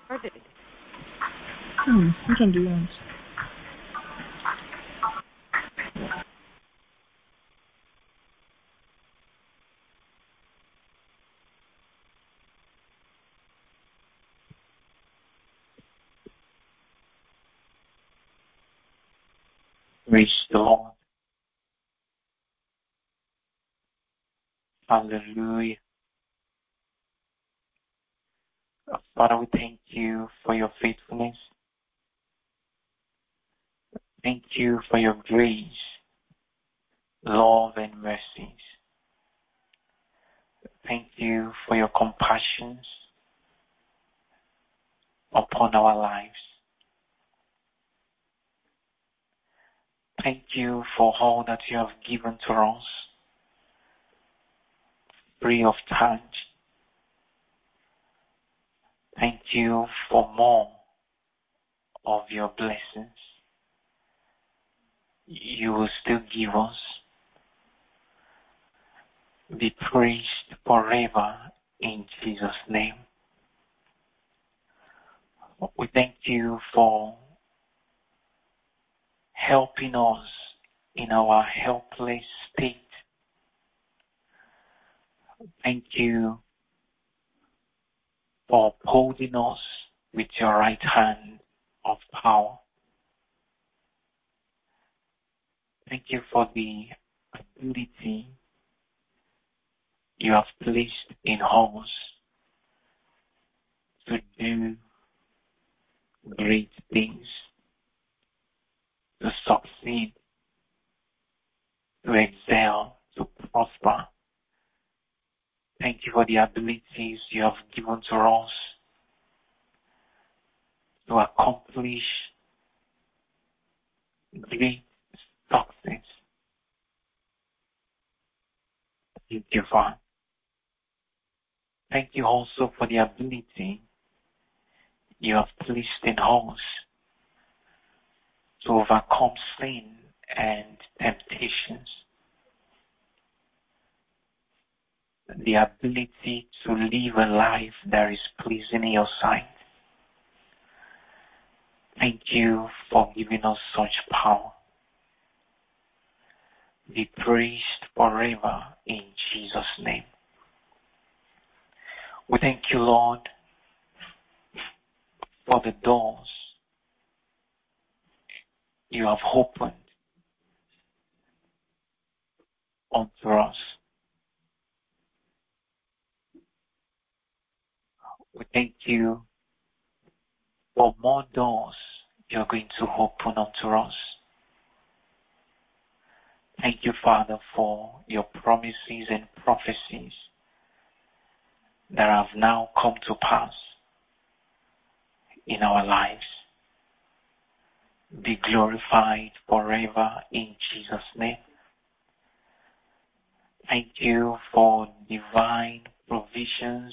started. We can do that. Praise the Lord. Hallelujah. Father, we thank you for your faithfulness. Thank you for your grace, love, and mercies. Thank you for your compassions upon our lives. Thank you for all that you have given to us, free of charge. Thank you for more of your blessings you will still give us. Be praised forever in Jesus' name. We thank you for helping us in our helpless state. Thank you for upholding us with your right hand of power. Thank you for the ability you have placed in us to do great things, to succeed, to excel, to prosper. Thank you for the abilities you have given to us to accomplish great success. Thank you, Father. Thank you also for the ability you have placed in us to overcome sin and temptations. The ability to live a life that is pleasing in your sight. Thank you for giving us such power. Be praised forever in Jesus' name. We thank you, Lord, for the doors you have opened unto us. We thank you for more doors you're going to open unto us. Thank you, Father, for your promises and prophecies that have now come to pass in our lives. Be glorified forever in Jesus' name. Thank you for divine provisions,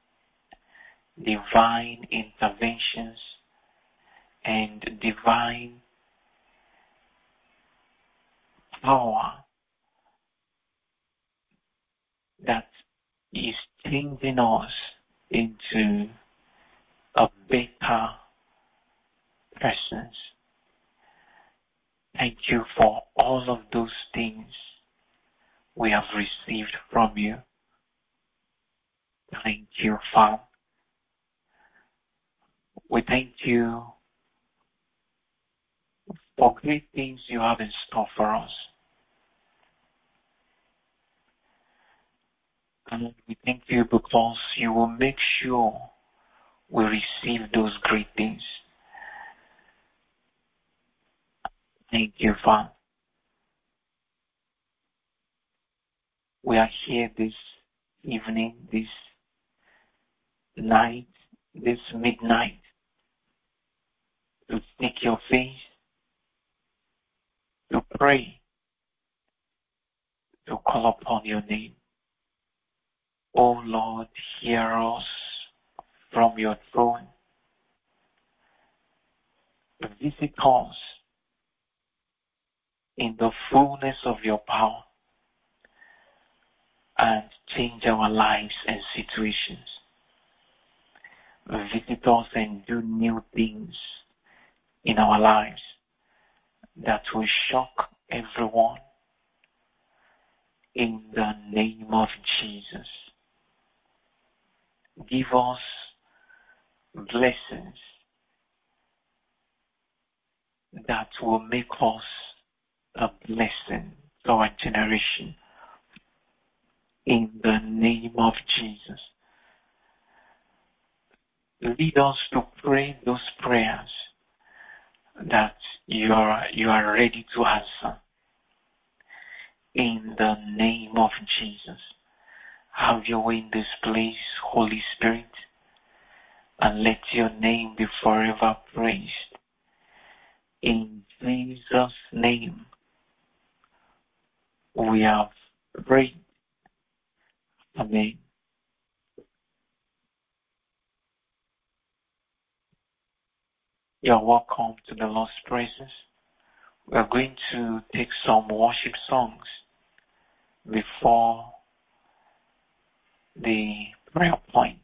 divine interventions, and divine power that is changing us into a better persons. Thank you for all of those things we have received from you. Thank you, Father. We thank you for great things you have in store for us. And we thank you because you will make sure we receive those great things. Thank you, Father. We are here this evening, this night, this midnight, to seek your face, to pray, to call upon your name. Oh Lord, hear us from your throne. Visit us in the fullness of your power and change our lives and situations. visit us and do new things in our lives that will shock everyone in the name of Jesus. Give us blessings that will make us a blessing to our generation in the name of Jesus. Lead us to pray those prayers that you are ready to answer in the name of Jesus. Have your way in this place, Holy Spirit, and let your name be forever praised. In Jesus' name, we have prayed. Amen. You're welcome to the Lord's presence. We are going to take some worship songs before the prayer point.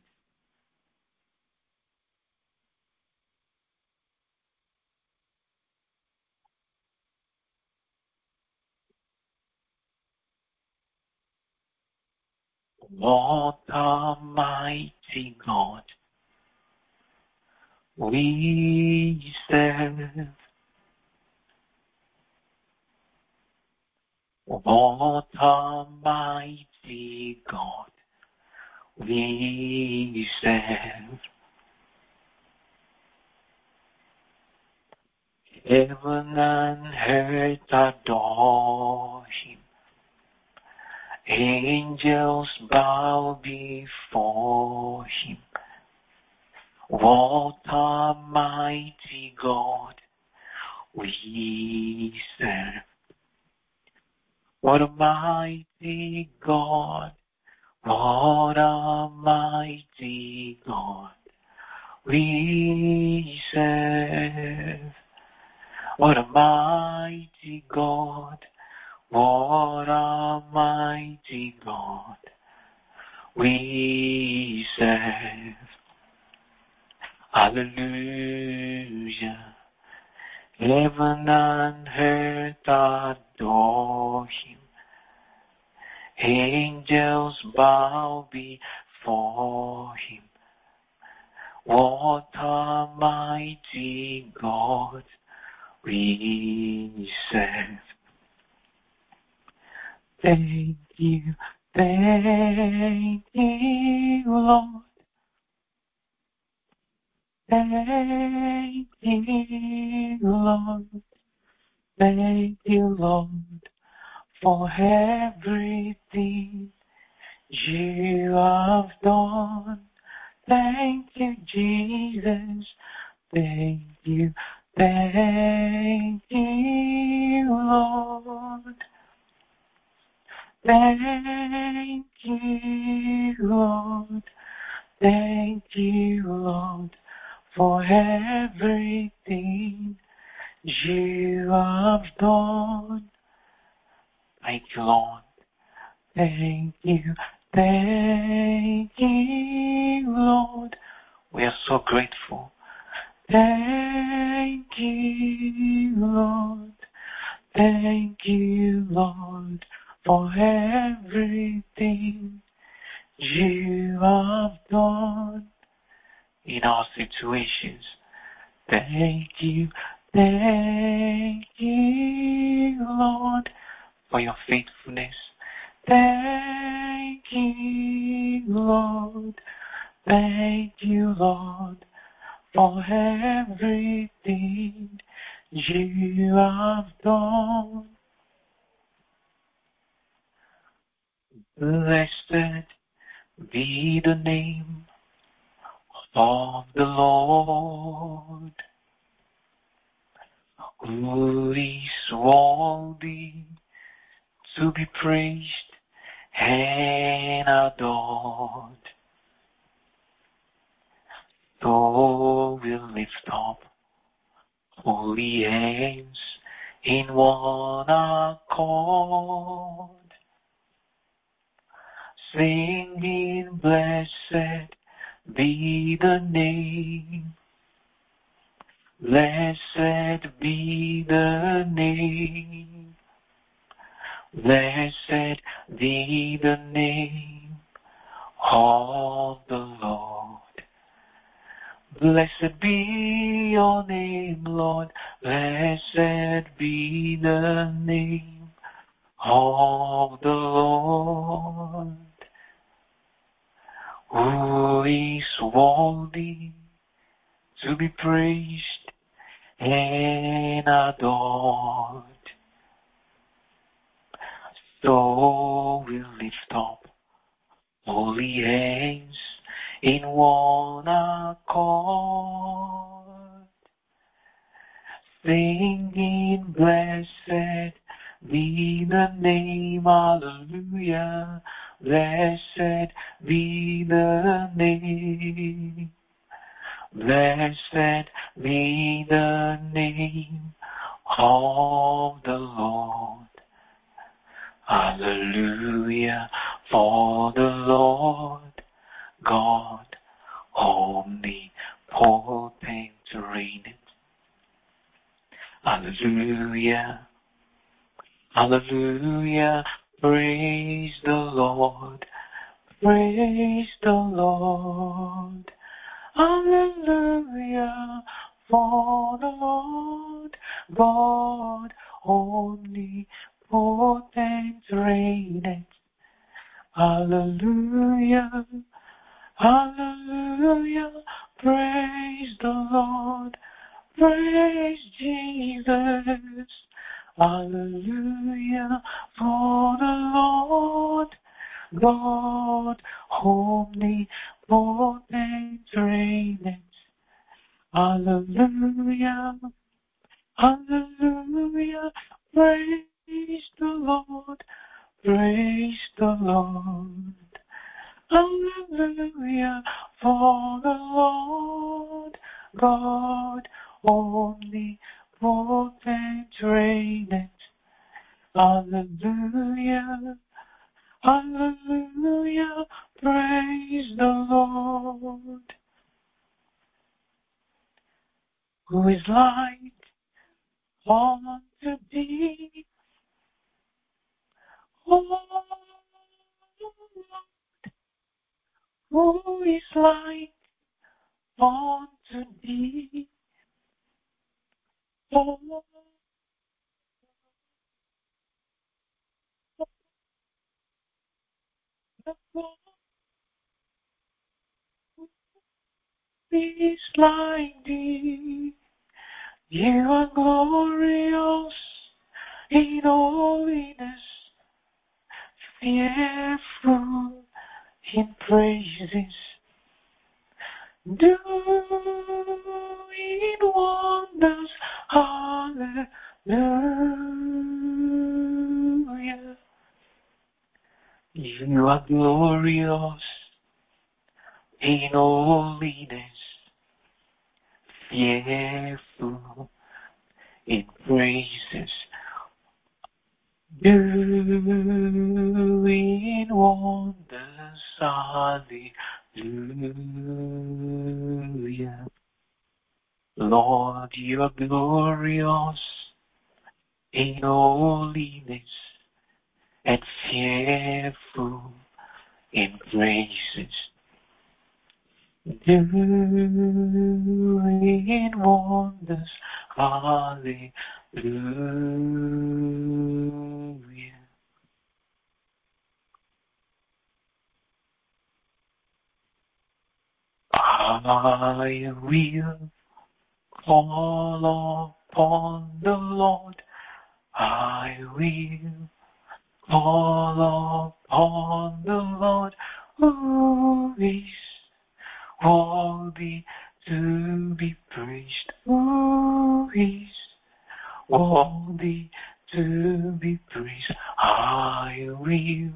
What a mighty God we serve. What a mighty God we serve. Heaven and earth adore him. Angels bow before him. What a mighty God we serve. What a mighty God. What a mighty God we serve. What a mighty God. What a mighty God we serve. Hallelujah. Heaven and earth adore him. Angels bow before him. What a mighty God we serve. Thank you, Lord. Thank you, Lord. Thank you, Lord, for everything you have done. Thank you, Jesus. Thank you, Lord. Thank you, Lord. Thank you, Lord, for everything you have done. Thank you, Lord. Thank you, Lord. We are so grateful. Thank you, Lord. Thank you, Lord, for everything you have done in our situations. Thank you, Lord, for your faithfulness. Thank you, Lord. Thank you, Lord, for everything you have done. Blessed be the name of the Lord, who is worthy to be praised and adored. So we'll lift up holy hands in one accord, singing, blessed be the name. Blessed be the name. Blessed be the name of the Lord. Blessed be your name, Lord. Blessed be the name of the Lord. Who is worthy to be praised and adored. So we lift up holy hands in one accord, singing, blessed be the name, hallelujah, blessed be the name, blessed be the name of the Lord. Hallelujah, for the Lord God omnipotent reigneth. Hallelujah, hallelujah, praise the Lord, praise the Lord. Hallelujah, for the Lord God omnipotent reigneth. Hallelujah, hallelujah, praise the Lord, praise Jesus. Hallelujah, for the Lord God omnipotent reigneth. Hallelujah, hallelujah, praise the Lord, praise the Lord. Hallelujah, for the Lord God omnipotent reigneth. Hallelujah, hallelujah, praise the Lord. Who is like unto thee, O Lord? Who is like unto thee, O Lord? Who is like thee? You are glorious in holiness, fearful in praises, doing wonders. Hallelujah. You are glorious in holiness, fearful in praises, doing wonders. Hallelujah. Lord, you are glorious in holiness and fearful in praises, doing wonders. Hallelujah. I will call upon the Lord. I will call upon the Lord, who is worthy to be praised, who is worthy to be praised. I will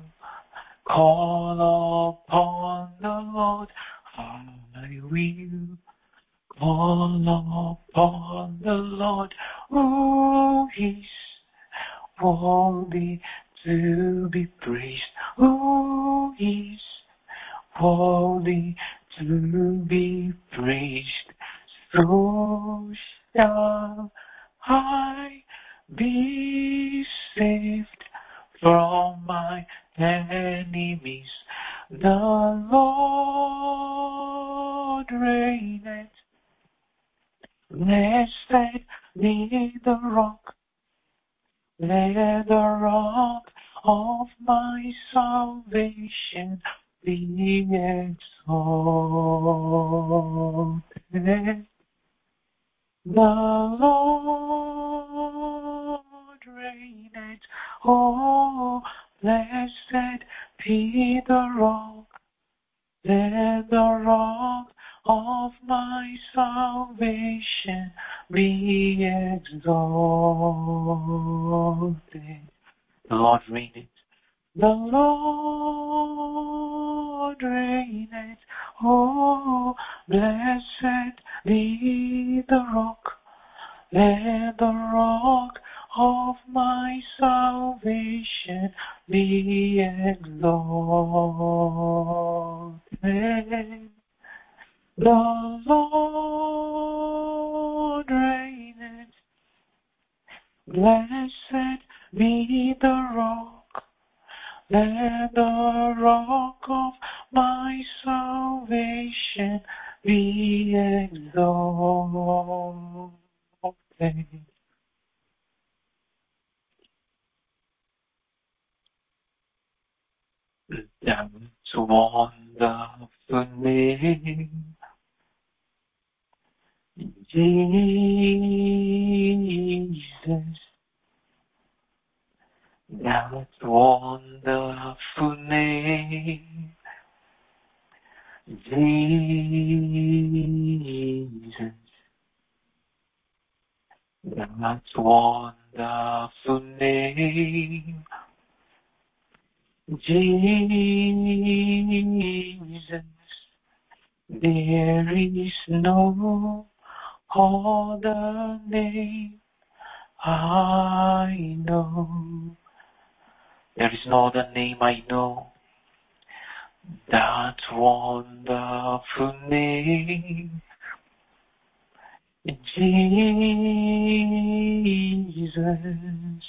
call upon the Lord. I will call upon the Lord, who is worthy to be praised, who is worthy to be praised. So shall I be saved from my enemies. The Lord reigneth. Blessed be the rock. Let the rock of my salvation be exalted. The Lord reigneth. Oh, blessed be the rock. Let the rock of my salvation be exalted. The Lord reigneth. The Lord reigneth. Oh, blessed be the rock. Let the rock of my salvation be exalted. The Lord reigneth. Blessed be the rock. Let the rock of my salvation be exalted. That's wonderful name, Jesus. That wonderful name, Jesus. That wonderful name, Jesus. There is no other name I know. There is no other name I know. That wonderful name, Jesus.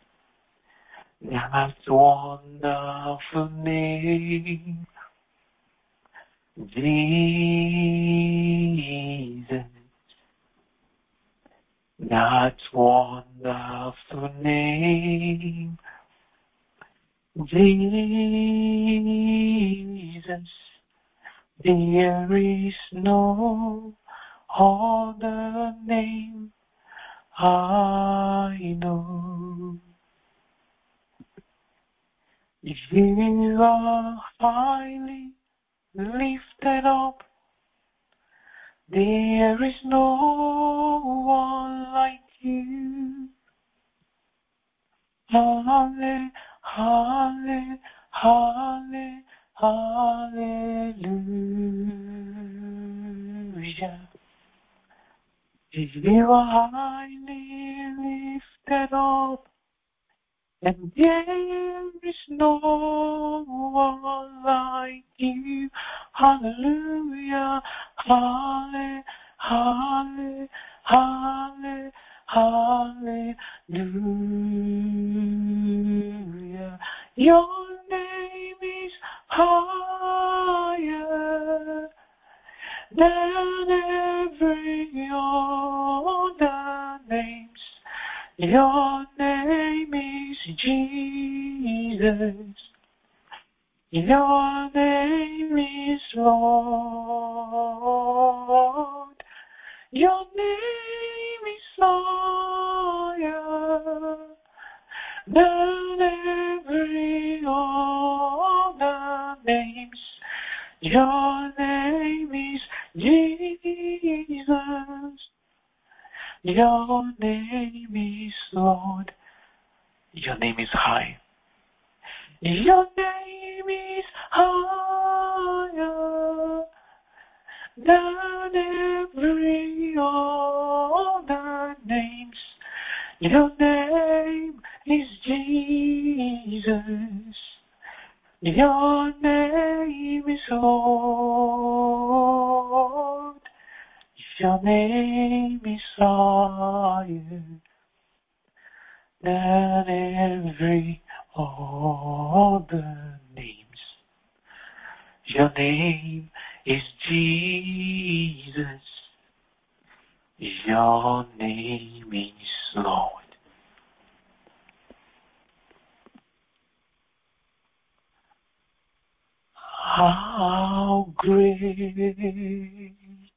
That wonderful name, Jesus. That wonderful name, Jesus. There is no other name I know. You are highly lifted up. There is no one like you. Halle, halle, halle, hallelujah. You are highly lifted up, and there is no one like you. Hallelujah, halle, halle, halle, hallelujah. Your name is higher than every other names. Your name is Jesus. Your name is Lord. Your name is higher than every other names. Your name is Jesus. Your name is Lord. Your name is high. Your name is higher than every other names. Your name is Jesus. Your name is Lord. Your name is higher than every other names. Your name is Jesus. Your name is Lord. How great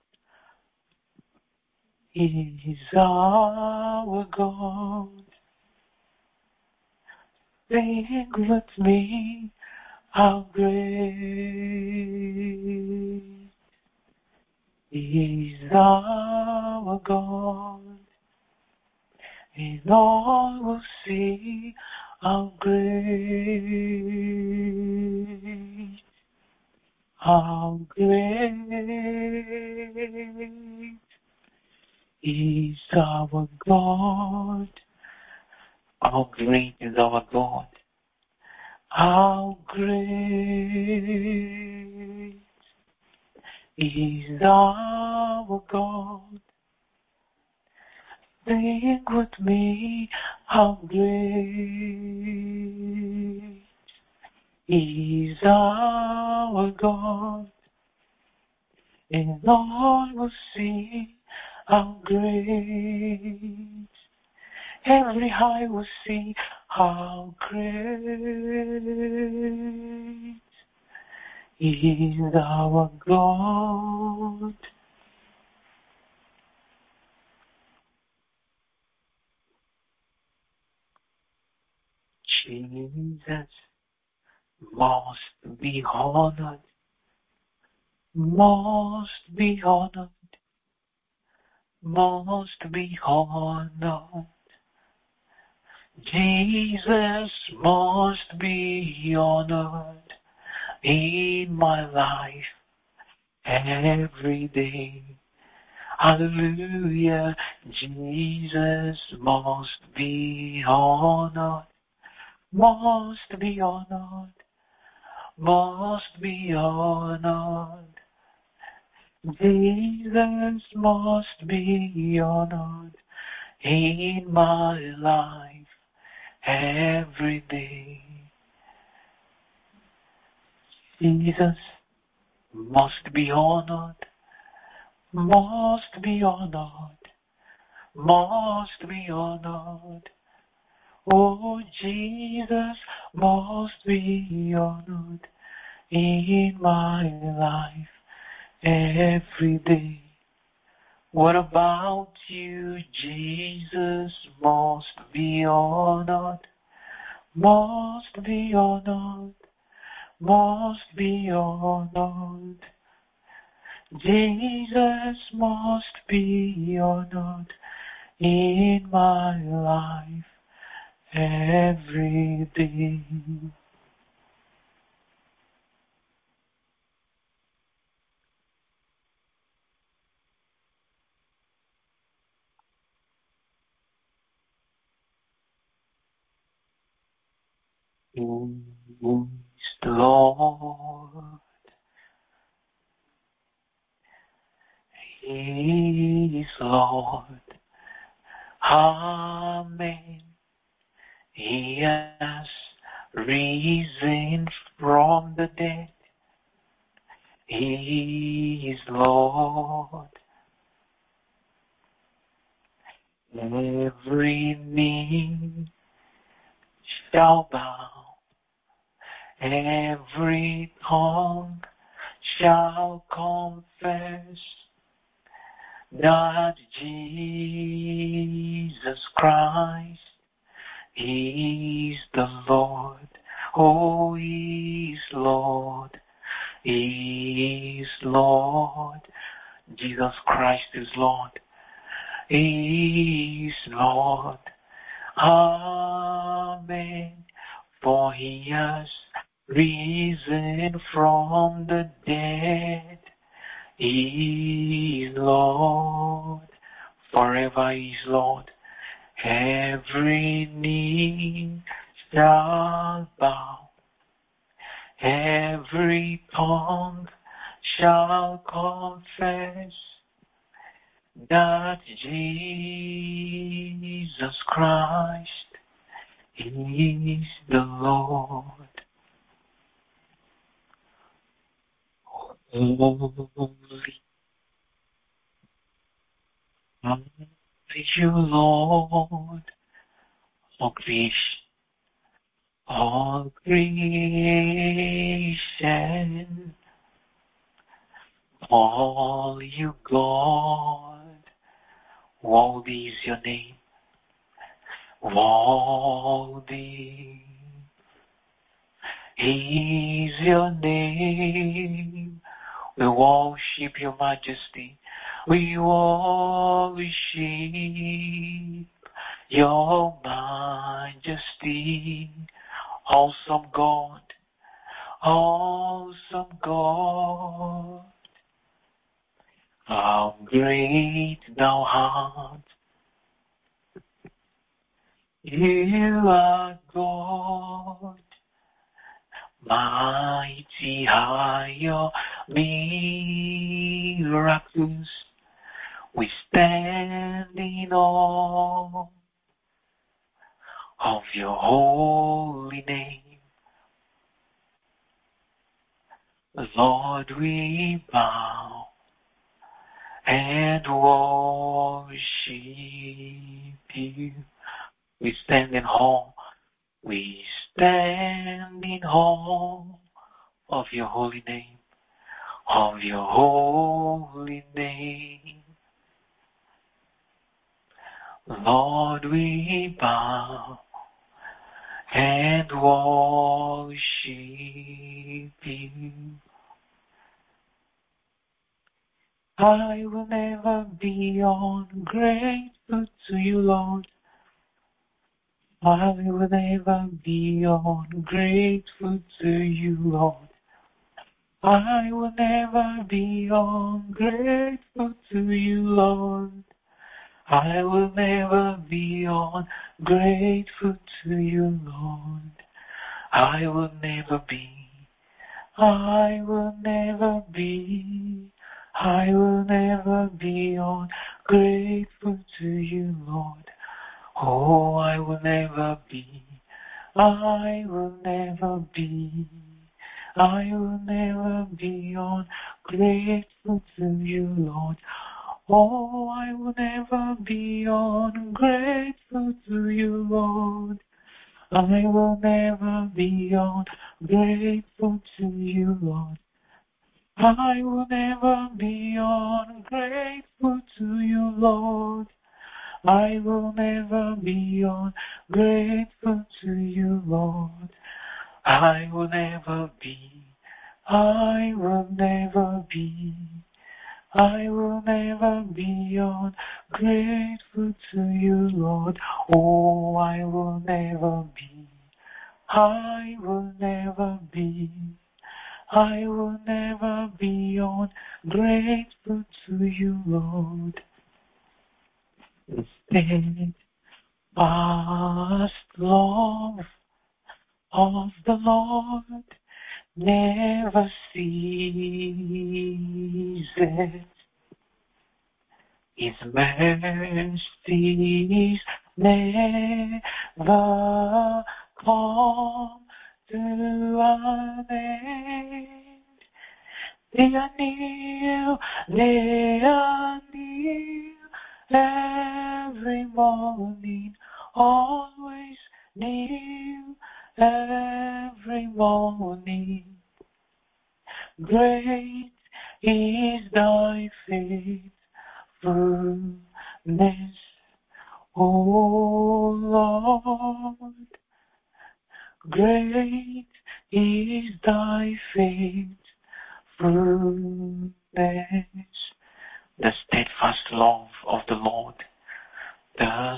is our God? Think with me, how great is our God? And all will see how great, how great is our God. How great is our God. How great is our God. Think with me, how great is our God. And all will see how great. Every eye will see how great is our God. Jesus must be honored, must be honored, must be honored. Jesus must be honored in my life every day. Hallelujah, Jesus must be honored, must be honored, must be honored. Jesus must be honored in my life every day. Jesus must be honored, must be honored, must be honored. Oh, Jesus must be honored in my life every day. What about you? Jesus must be honored, must be honored, must be honored. Jesus must be honored in my life every day. Who is the Lord? He is Lord. Amen. He has risen from the dead. He is Lord. Every knee shall bow. Every tongue shall confess that Jesus Christ is the Lord. Oh, He is Lord. He is Lord. Jesus Christ is Lord. He is Lord. Amen. For He has risen from the dead. He is Lord. Forever He is Lord. Every knee shall bow. Every tongue shall confess that Jesus Christ is the Lord. Holy are you, Lord, all creation, all you God, worthy is your name, worthy is your name. We worship your majesty. We worship your majesty. Awesome God, awesome God. How great thou art. You are God. Mighty are your miracles. We stand in awe of your holy name. Lord, we bow and worship you. We stand in awe. We stand in awe of your holy name, of your holy name. Lord, we bow and worship you. I will never be ungrateful to you, Lord. I will never be ungrateful to you, Lord. I will never be ungrateful to you, Lord. I will never be ungrateful to you, Lord. I will never be. I will never be. I will never be ungrateful to you, Lord. Oh, I will never be. I will never be. I will never be ungrateful to you, Lord. Oh, I will never be ungrateful to you, Lord. I will never be ungrateful to you, Lord. I will never be ungrateful to you, Lord. I will never be ungrateful to you, Lord. I will never be. I will never be. I will never be ungrateful to you, Lord. Oh, I will never be. I will never be. I will never be ungrateful to you, Lord. The steadfast love of the Lord never ceases. His mercies never come to an end. They are near every morning, always new every morning. Great is thy faithfulness, O Lord. Great is thy faithfulness. The steadfast love of the Lord. The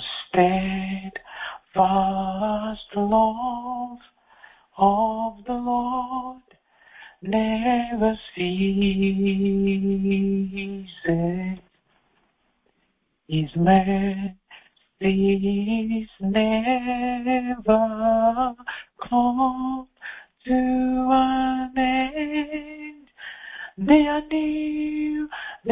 steadfast love of the Lord never ceases. His mercies never come to an end. They are new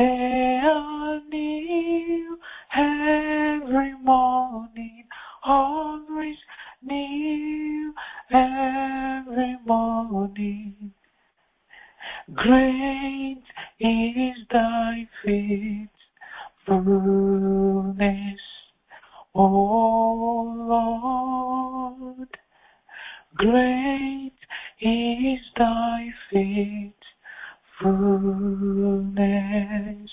every morning, always new every morning. Great is thy faithfulness, O Lord. Great is thy faithfulness.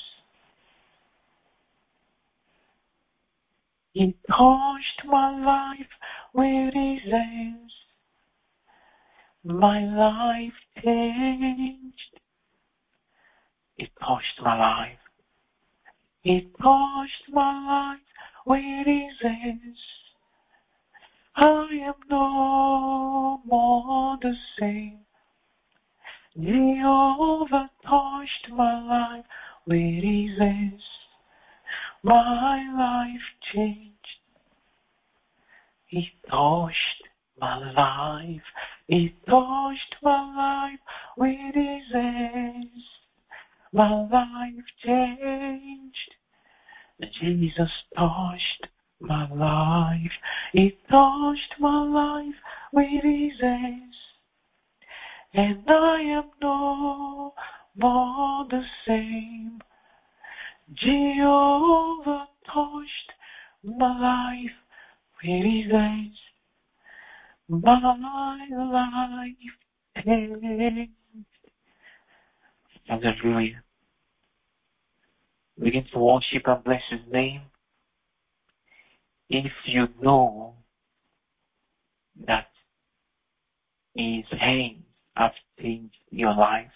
He touched my life with his hands. My life changed. He touched my life. He touched my life with his hands. I am no more the same. Jehovah touched my life with his hands. My life changed. He touched my life. He touched my life with his hands. My life changed. Jesus touched my life. He touched my life with his hands. And I am no more the same. Jehovah touched my life with his hands. My life changed. Hallelujah. Begin to worship and bless his name. If you know that his hands have changed your life,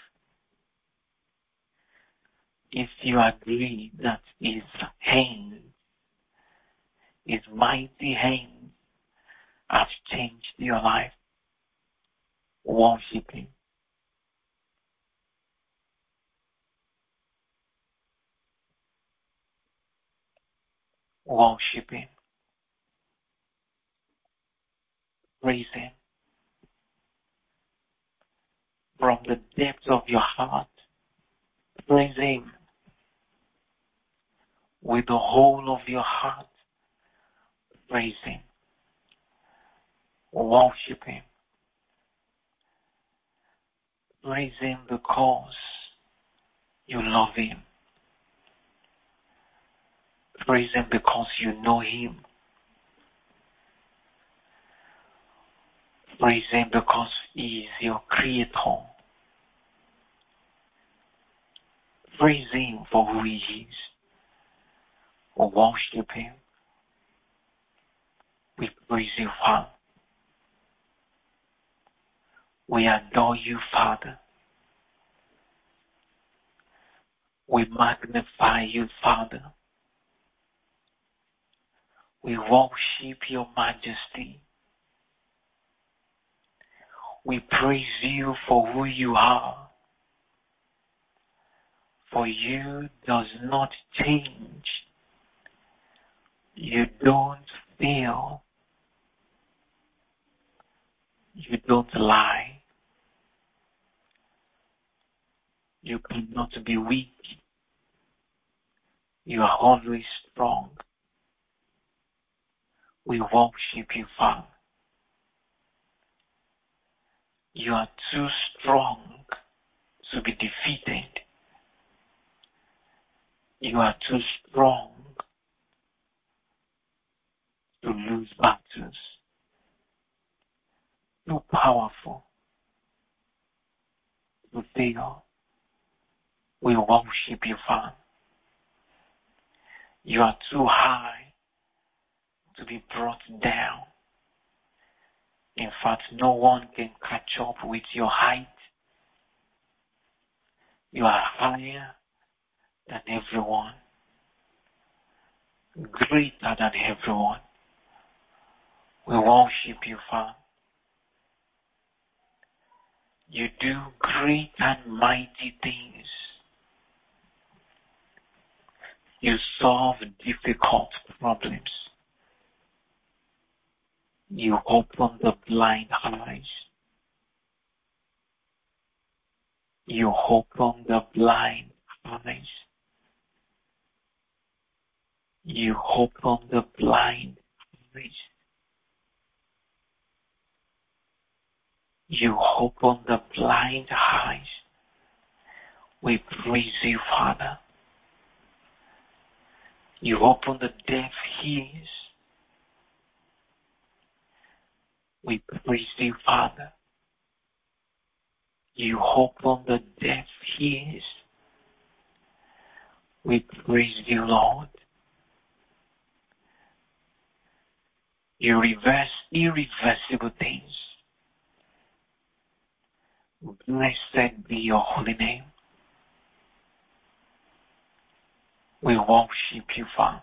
if you agree that his hands, his mighty hands have changed your life, worship him. Worship him. Praise him. From the depths of your heart, praise him. With the whole of your heart, praise him. Worship him. Praise him because you love him. Praise him because you know him. Praise him because he is your creator. Praise him for who he is. Worship him. We praise you, Father. We adore you, Father. We magnify you, Father. We worship your majesty. We praise you for who you are. For you does not change. You don't fail. You don't lie. You cannot be weak. You are always strong. We worship you, Father. You are too strong to be defeated. You are too strong to lose battles. Too powerful to fail. We worship you, Father. You are too high to be brought down. In fact, no one can catch up with your height. You are higher than everyone, greater than everyone. We worship you, Father. You do great and mighty things. You solve difficult problems. You open the blind eyes. You open the blind eyes. You open the blind eyes. You open the blind eyes. We praise you, Father. You open the deaf ears. We praise you, Father. You open the deaf ears. We praise you, Lord. You reverse irreversible things. Blessed be your holy name. We worship you, Father.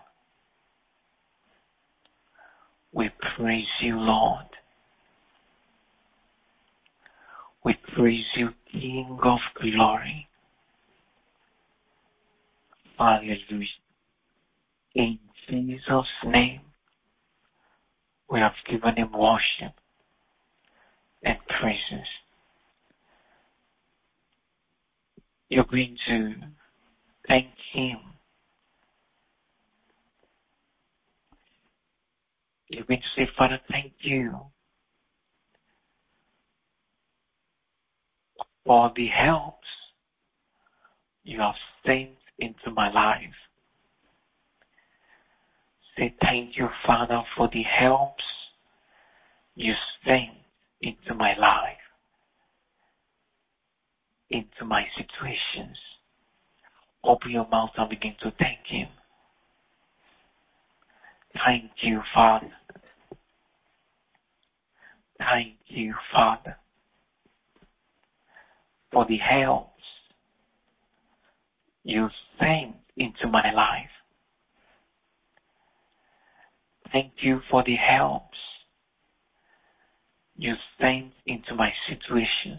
We praise you, Lord. We praise you, King of glory. Hallelujah. In Jesus' name, we have given him worship and praises. You're going to thank him. You're going to say, Father, thank you for the helps you have sent into my life. Say, thank you, Father, for the helps you sent into my life, into my situations. Open your mouth and begin to thank him. Thank you, Father. Thank you, Father, for the helps you sent into my life. Thank you for the helps you sent into my situations.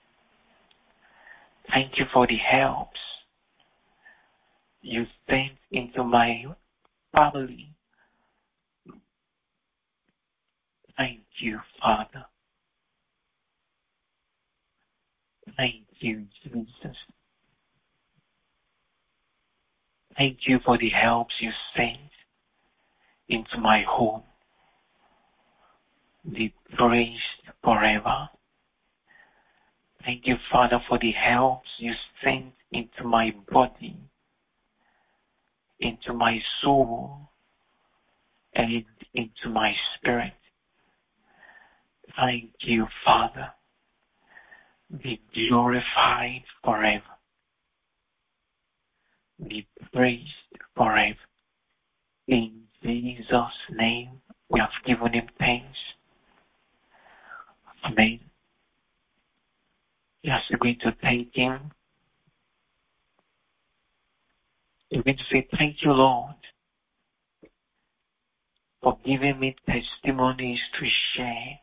Thank you for the helps you sent into my family. Thank you, Father. Thank you, Jesus. Thank you for the helps you sent into my home. Be praised forever. Thank you, Father, for the helps you sent into my body, into my soul, and into my spirit. Thank you, Father. Be glorified forever. Be praised forever. In Jesus' name, we have given him thanks. Amen. Yes, you're going to thank him. You're going to say, thank you, Lord, for giving me testimonies to share,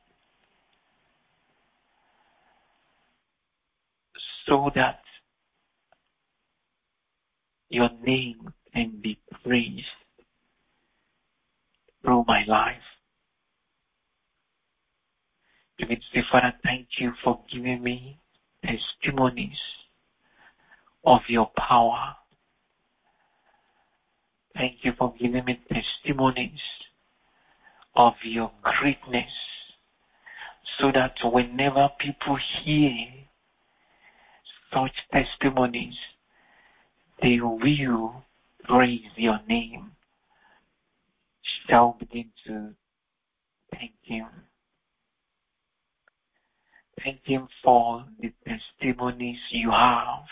so that your name can be praised through my life. You can say, Father, thank you for giving me testimonies of your power. Thank you for giving me testimonies of your greatness, so that whenever people hear such testimonies, they will praise your name. Shall begin to thank him. Thank him for the testimonies you have.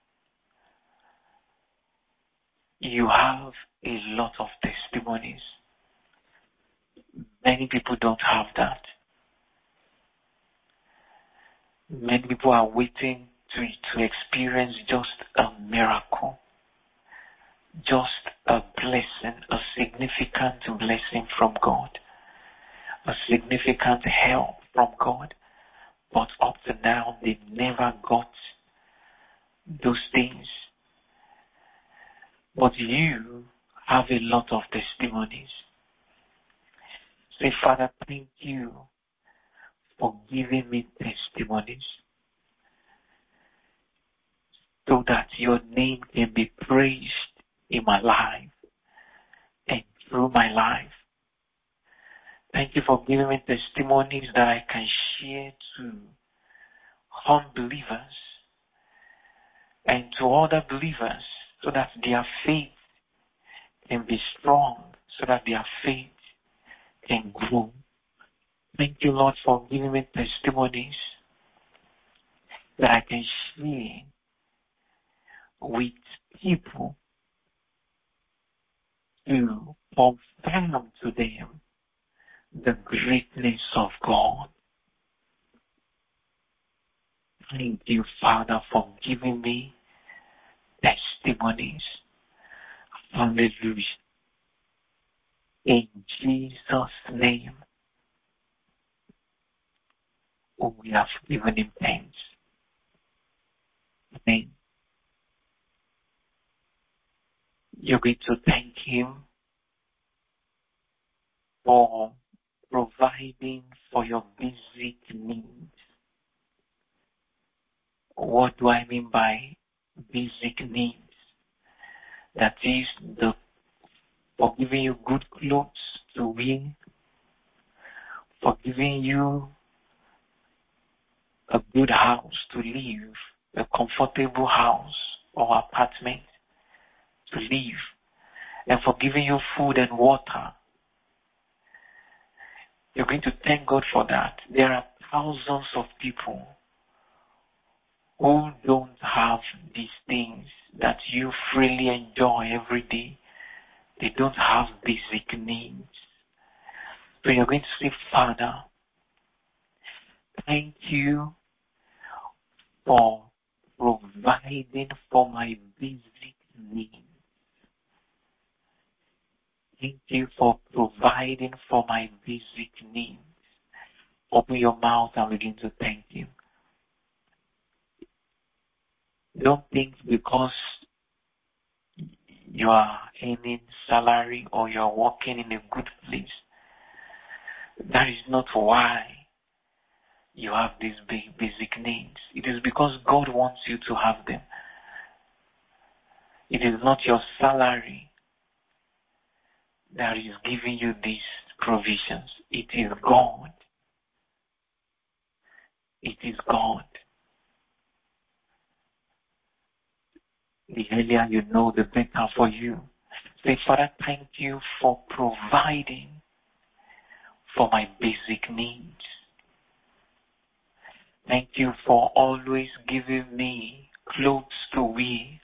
You have a lot of testimonies. Many people don't have that. Many people are waiting to experience just a miracle, just a blessing, a significant blessing from God, a significant help from God. But up to now, they never got those things. But you have a lot of testimonies. Say, Father, thank you for giving me testimonies. so that your name can be praised in my life and through my life. Thank you for giving me testimonies that I can share to unbelievers and to other believers so that their faith can be strong, so that their faith can grow. Thank you, Lord, for giving me testimonies that I can share with people to confirm to them the greatness of God. Thank you, Father, for giving me testimonies. Hallelujah. In Jesus' name, we have given him thanks. Amen. You're going to thank him for providing for your basic needs. What do I mean by basic needs? That is for giving you good clothes to wear, for giving you a good house to live, a comfortable house or apartment to live, and for giving you food and water. You're going to thank God for that. There are thousands of people who don't have these things that you freely enjoy every day. They don't have basic needs. So you're going to say, Father, thank you for providing for my basic needs. Thank you for providing for my basic needs. Open your mouth and begin to thank him. Don't think because you are earning salary or you are working in a good place, that is not why you have these basic needs. It is because God wants you to have them. It is not your salary that is giving you these provisions. It is God. It is God. The earlier you know, the better for you. Say, Father, thank you for providing for my basic needs. Thank you for always giving me clothes to wear,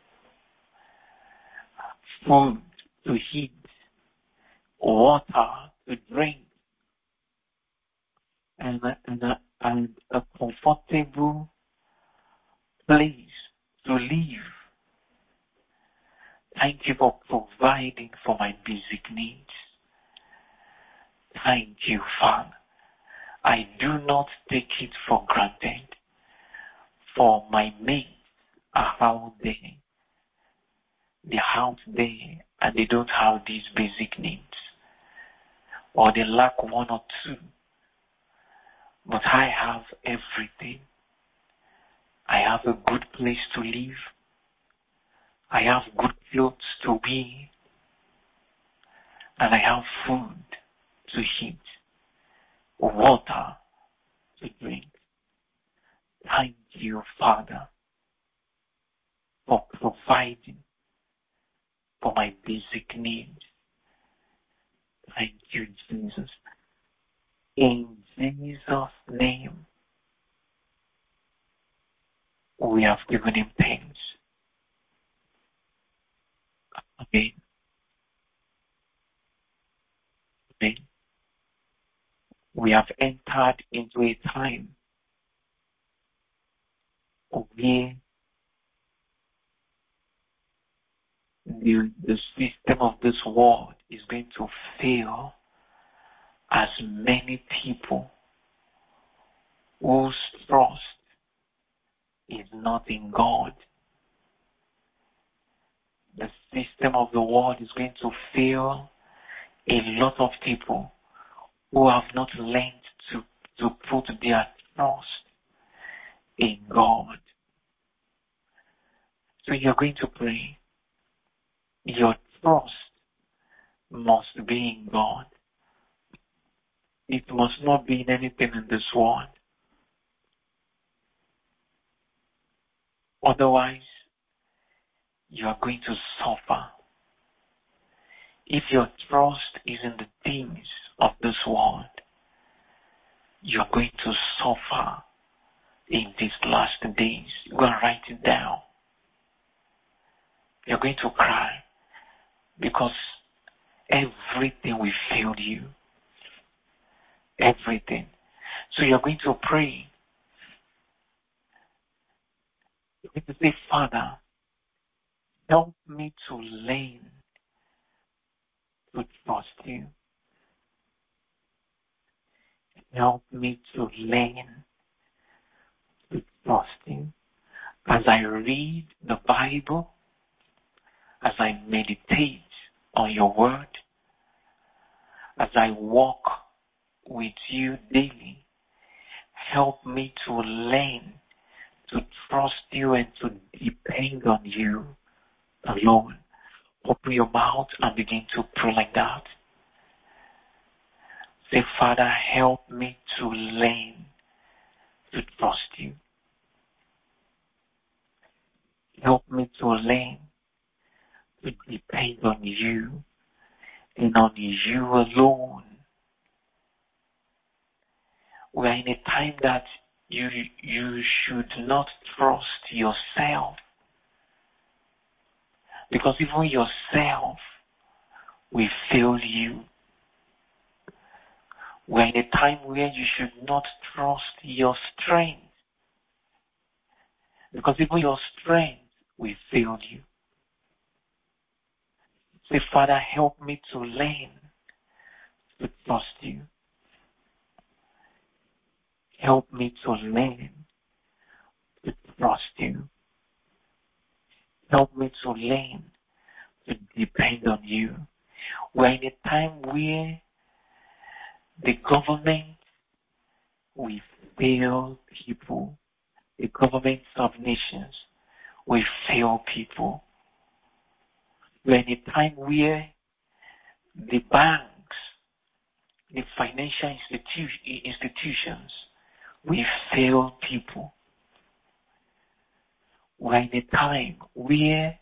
food to eat, water to drink, and a comfortable place to live. Thank you for providing for my basic needs. Thank you, Father. I do not take it for granted, for my mates are out there. They're out there and they don't have these basic needs, or they lack one or two. But I have everything. I have a good place to live. I have good clothes to wear. And I have food to eat, water to drink. Thank you, Father, for providing for my basic needs. Thank you, Jesus. In Jesus' name, we have given him thanks. Amen. Amen. We have entered into a time where the system of this world is going to fail as many people whose trust is not in God. The system of the world is going to fail a lot of people who have not learned to put their trust in God. So you're going to pray. Your trust must be in God. It must not be in anything in this world. Otherwise, you are going to suffer. If your trust is in the things of this world, you are going to suffer in these last days. Go and write it down. You're going to cry because everything will fail you. Everything. So you're going to pray. You're going to say, Father, help me to learn to trust you. Help me to learn to trust you. As I read the Bible, as I meditate on your word, as I walk with you daily, help me to learn to trust you and to depend on you alone. Open your mouth and begin to pray like that. Say, Father, help me to learn to trust you. Help me to learn to depend on you and on you alone. We are in a time that you should not trust yourself, because even yourself will fail you. We are in a time where you should not trust your strength, because even your strength will fail you. Say, Father, help me to learn to trust you. Help me to learn to trust you. Help me to learn to depend on you. We're in a time where the government will fail people. The governments of nations will fail people. We're in a time where the banks, the financial institutions will fail people. We're in a time where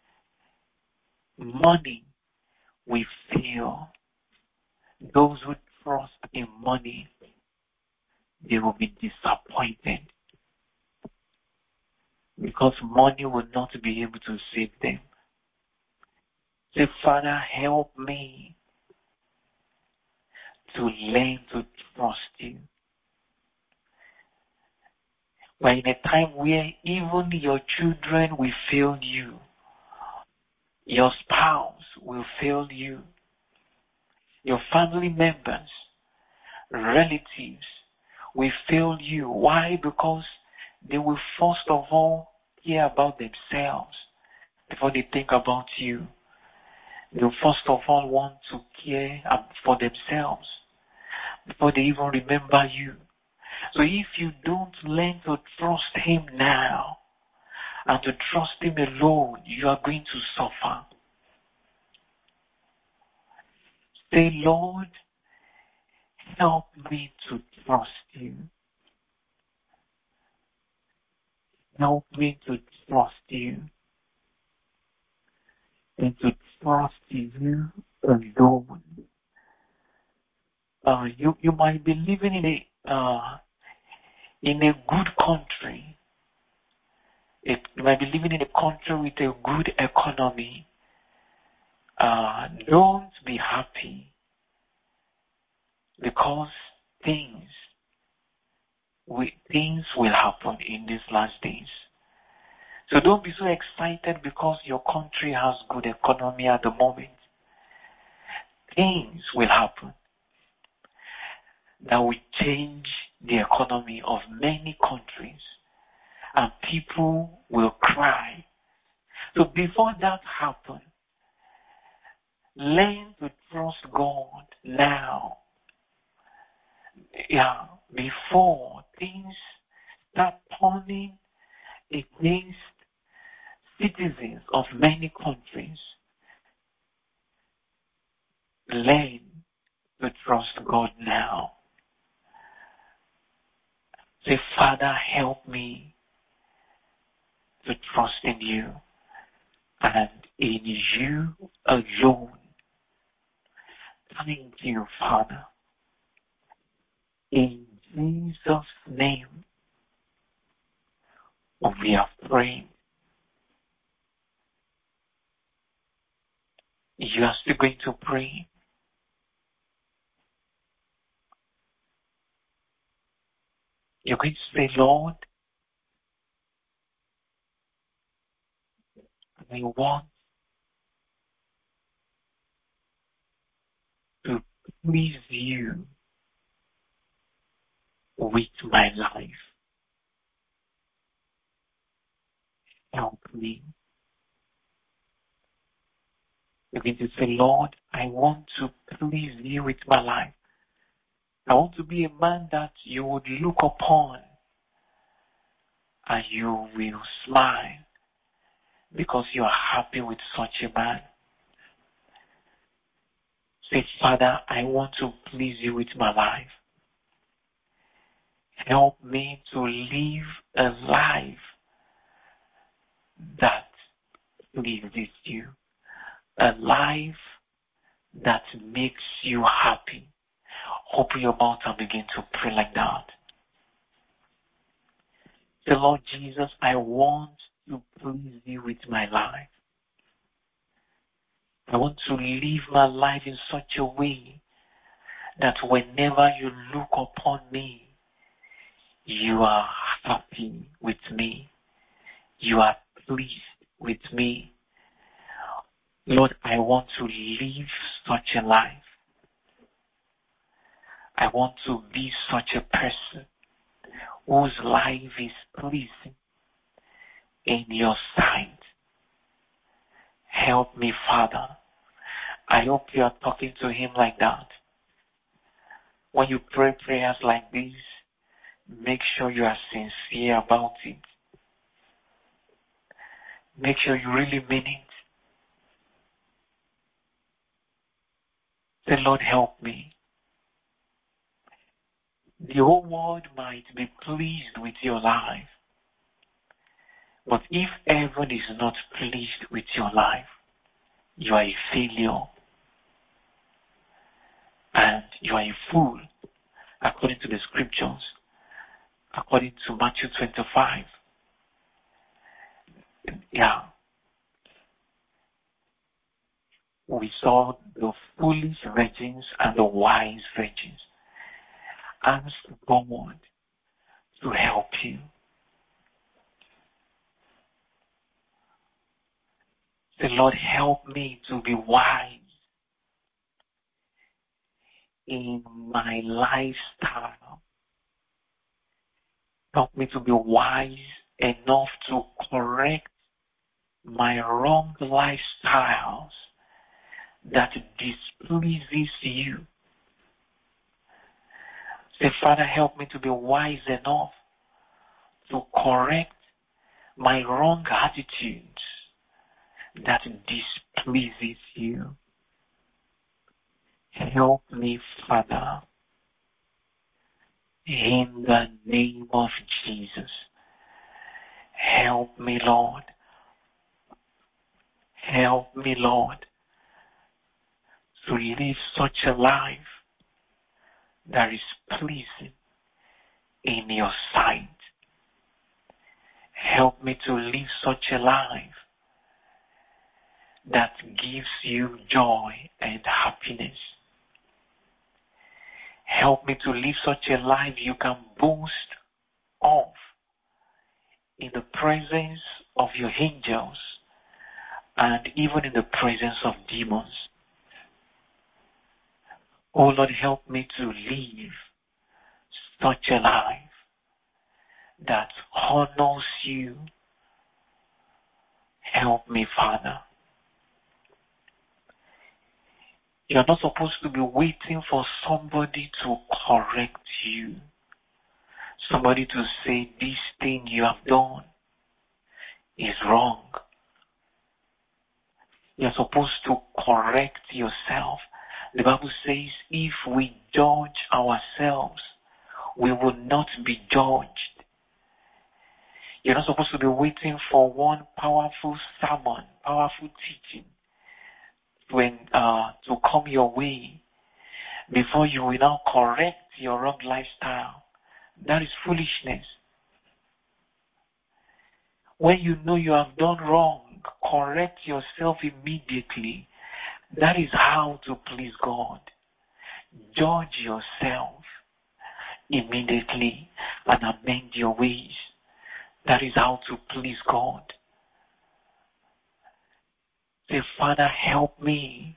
money will fail. Those who trust in money, they will be disappointed, because money will not be able to save them. Say, Father, help me to learn to trust you. We're in a time where even your children will fail you. Your spouse will fail you. Your family members, relatives will fail you. Why? Because they will first of all care about themselves before they think about you. They will first of all want to care for themselves before they even remember you. So if you don't learn to trust him now and to trust him alone, you are going to suffer. Say, Lord, help me to trust you. Help me to trust you and to trust you alone. You might be living in a good country. You might be living in a country with a good economy. Don't be happy, because things will happen in these last days. So don't be so excited because your country has good economy at the moment. Things will happen that will change the economy of many countries, and people will cry. So before that happens, learn to trust God now. Before things start turning against citizens of many countries learn to trust God now. Say, Father, help me to trust in you and in you alone. Thank you, Father. In Jesus' name, we have prayed. You are still going to pray. You're going to say, Lord, I want to please you with my life. Help me. You're going to say, Lord, I want to please you with my life. I want to be a man that you would look upon and you will smile because you are happy with such a man. Say, Father, I want to please you with my life. Help me to live a life that pleases you, a life that makes you happy. Open your mouth and begin to pray like that. Say, Lord Jesus, I want to please you with my life. I want to live my life in such a way that whenever you look upon me, you are happy with me. You are pleased with me. Lord, I want to live such a life. I want to be such a person whose life is pleasing in your sight. Help me, Father. I hope you are talking to him like that. When you pray prayers like this, make sure you are sincere about it. Make sure you really mean it. Say, Lord, help me. The whole world might be pleased with your life. But if heaven is not pleased with your life, you are a failure. And you are a fool, according to the scriptures, according to Matthew 25. Yeah. We saw the foolish virgins and the wise virgins. Ask God to help you. Say, Lord, help me to be wise in my lifestyle. Help me to be wise enough to correct my wrong lifestyles that displeases you. Say, Father, help me to be wise enough to correct my wrong attitudes that displeases you. Help me, Father, in the name of Jesus. Help me, Lord. Help me, Lord, to live such a life that is pleasing in your sight. Help me to live such a life that gives you joy and happiness. Help me to live such a life you can boast of in the presence of your angels and even in the presence of demons. Oh Lord, help me to live such a life that honors you. Help me, Father. You're not supposed to be waiting for somebody to correct you. Somebody to say, this thing you have done is wrong. You're supposed to correct yourself. The Bible says if we judge ourselves, we will not be judged. You're not supposed to be waiting for one powerful sermon, powerful teaching to come your way before you will now correct your wrong lifestyle. That is foolishness. When you know you have done wrong, correct yourself immediately. That is how to please God. Judge yourself immediately and amend your ways. That is how to please God. Say, Father, help me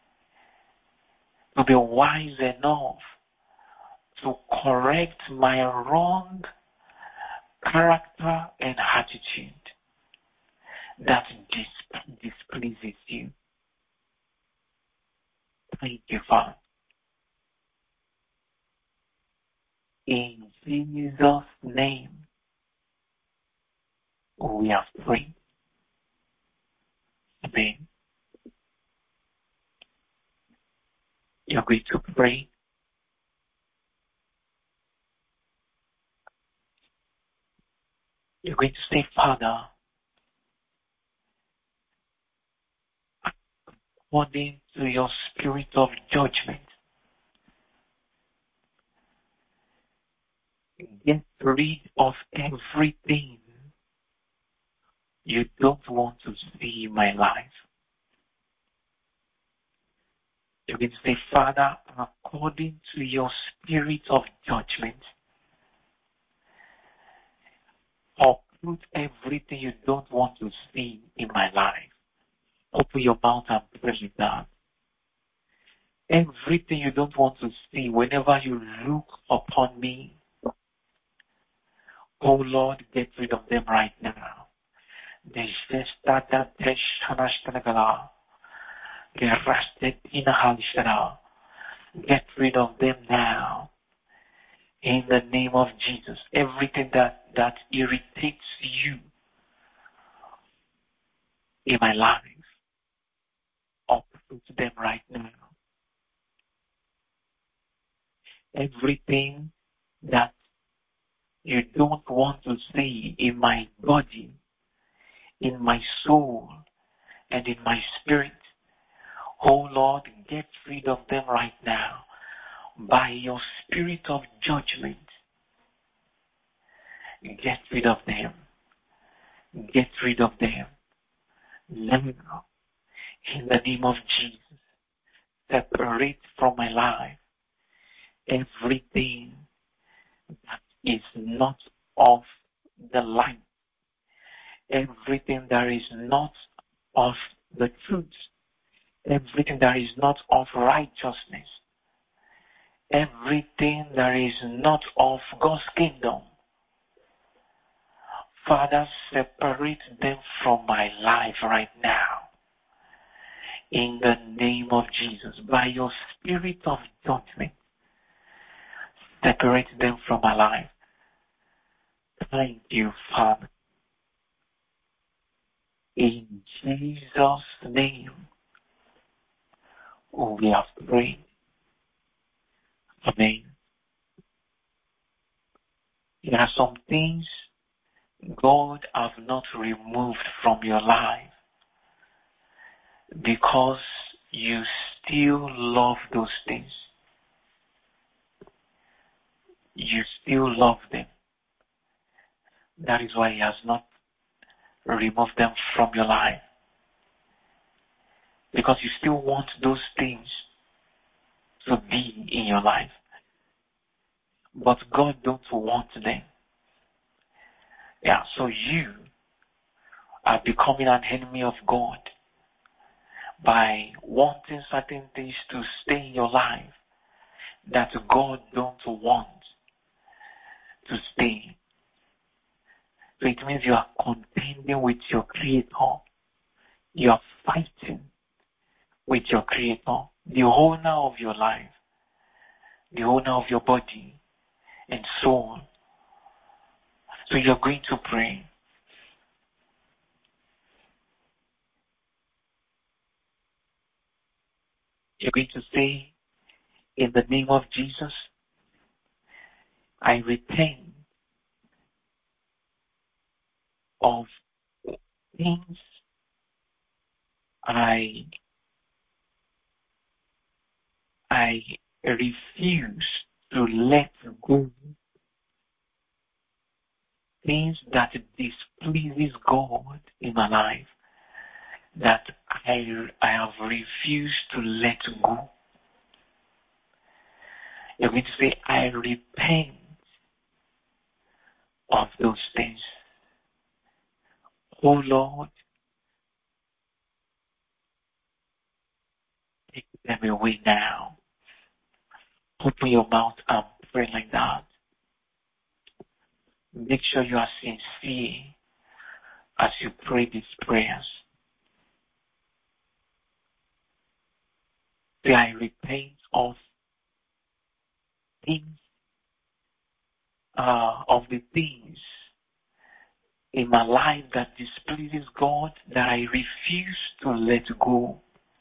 to be wise enough to correct my wrong character and attitude that displeases you. Thank you, Father. In Jesus' name, we have prayed. Amen. You're going to pray. You're going to say, Father, according to your spirit of judgment, get rid of everything you don't want to see in my life. You're going to say, Father, according to your spirit of judgment, uproot everything you don't want to see in my life. Open your mouth and pray it down. Everything you don't want to see whenever you look upon me, oh Lord, get rid of them right now. Get rid of them now. In the name of Jesus. Everything that irritates you in my life, uproot them right now. Everything that you don't want to see in my body, in my soul, and in my spirit, oh Lord, get rid of them right now. By your spirit of judgment, get rid of them. Get rid of them. Now, in the name of Jesus, separate from my life everything that is not of the light, everything that is not of the truth, everything that is not of righteousness, everything that is not of God's kingdom. Father, separate them from my life right now. In the name of Jesus, by your spirit of judgment, separate them from my life. Thank you, Father. In Jesus' name, we have prayed. Amen. There are some things God has not removed from your life because you still love those things. You still love them. That is why He has not removed them from your life. Because you still want those things to be in your life. But God don't want them. Yeah, so you are becoming an enemy of God by wanting certain things to stay in your life that God don't want to stay. So it means you are contending with your Creator. You are fighting with your Creator, the owner of your life, the owner of your body and soul. So you're going to pray. You're going to say, in the name of Jesus, I repent of things I refuse to let go, things that displeases God in my life, that I have refused to let go. You're going to say, I repent of those things. Oh Lord, take them away now. Open your mouth and pray like that. Make sure you are sincere as you pray these prayers. Say, I repent of things, of the things in my life that displeases God, that I refuse to let go.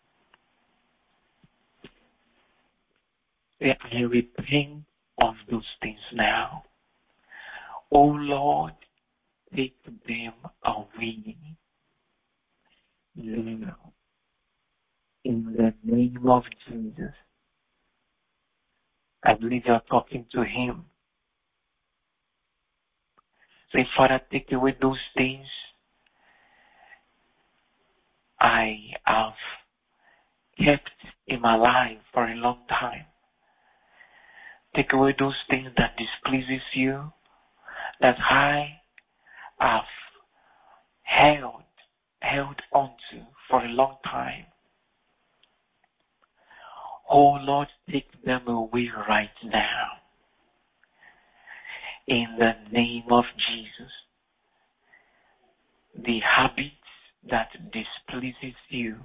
Say, I repent of those things now. Oh Lord, take them away now. In the name of Jesus. I believe you're talking to Him. Say, Father, take away those things I have kept in my life for a long time. Take away those things that displeases you, that I have held onto for a long time. Oh Lord, take them away right now. In the name of Jesus. The habits that displeases you,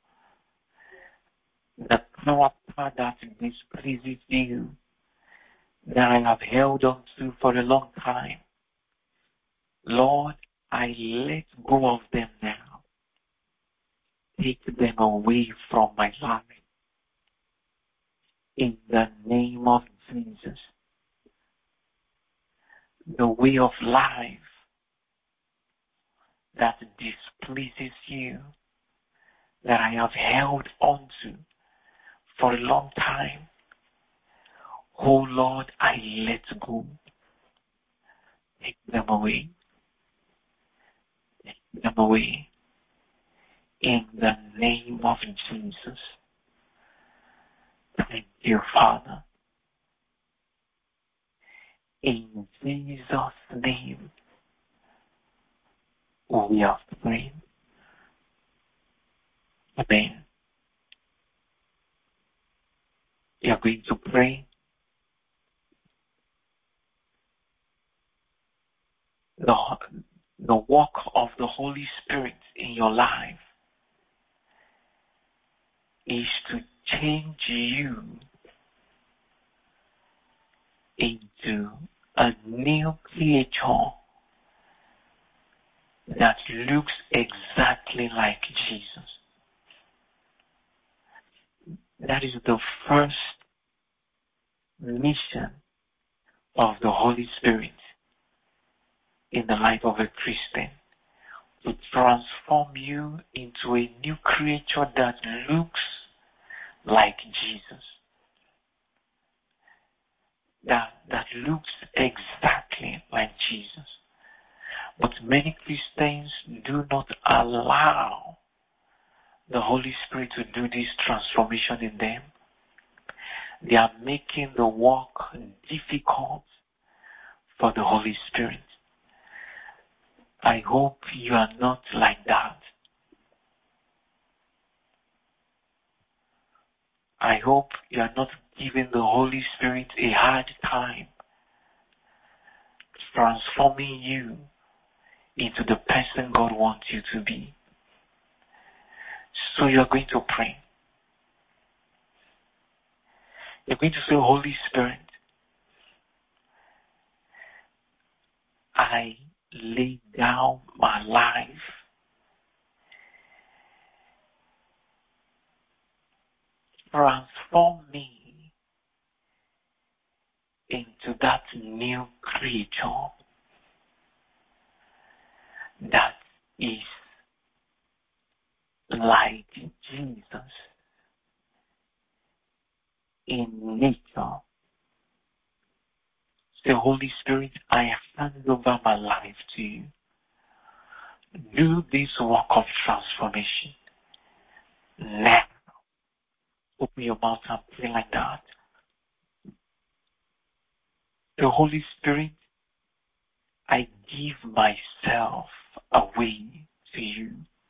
the character that displeases you, that I have held on to for a long time. Lord, I let go of them now. Take them away from my life. In the name of Jesus. The way of life that displeases you, that I have held on to for a long time. Oh Lord, I let go. Take them away. Take them away. In the name of Jesus. Thank you, Father. In Jesus' name, we have prayed. Amen. You are going to pray. The work of the Holy Spirit in your life is to change you into a new creature that looks exactly like Jesus. That is the first mission of the Holy Spirit in the life of a Christian, to transform you into a new creature that looks like Jesus, that looks exactly like Jesus. But many Christians do not allow the Holy Spirit to do this transformation in them. They are making the work difficult for the Holy Spirit. I hope you are not like that. I hope you are not giving the Holy Spirit a hard time transforming you into the person God wants you to be. So you are going to pray. You're going to say, Holy Spirit, I lay down my life transform me into that new creature that is like Jesus in nature. Say, Holy Spirit, I hand over my life to you. Do this work of transformation now. Open your mouth and pray like that. The Holy Spirit, I give myself away to you.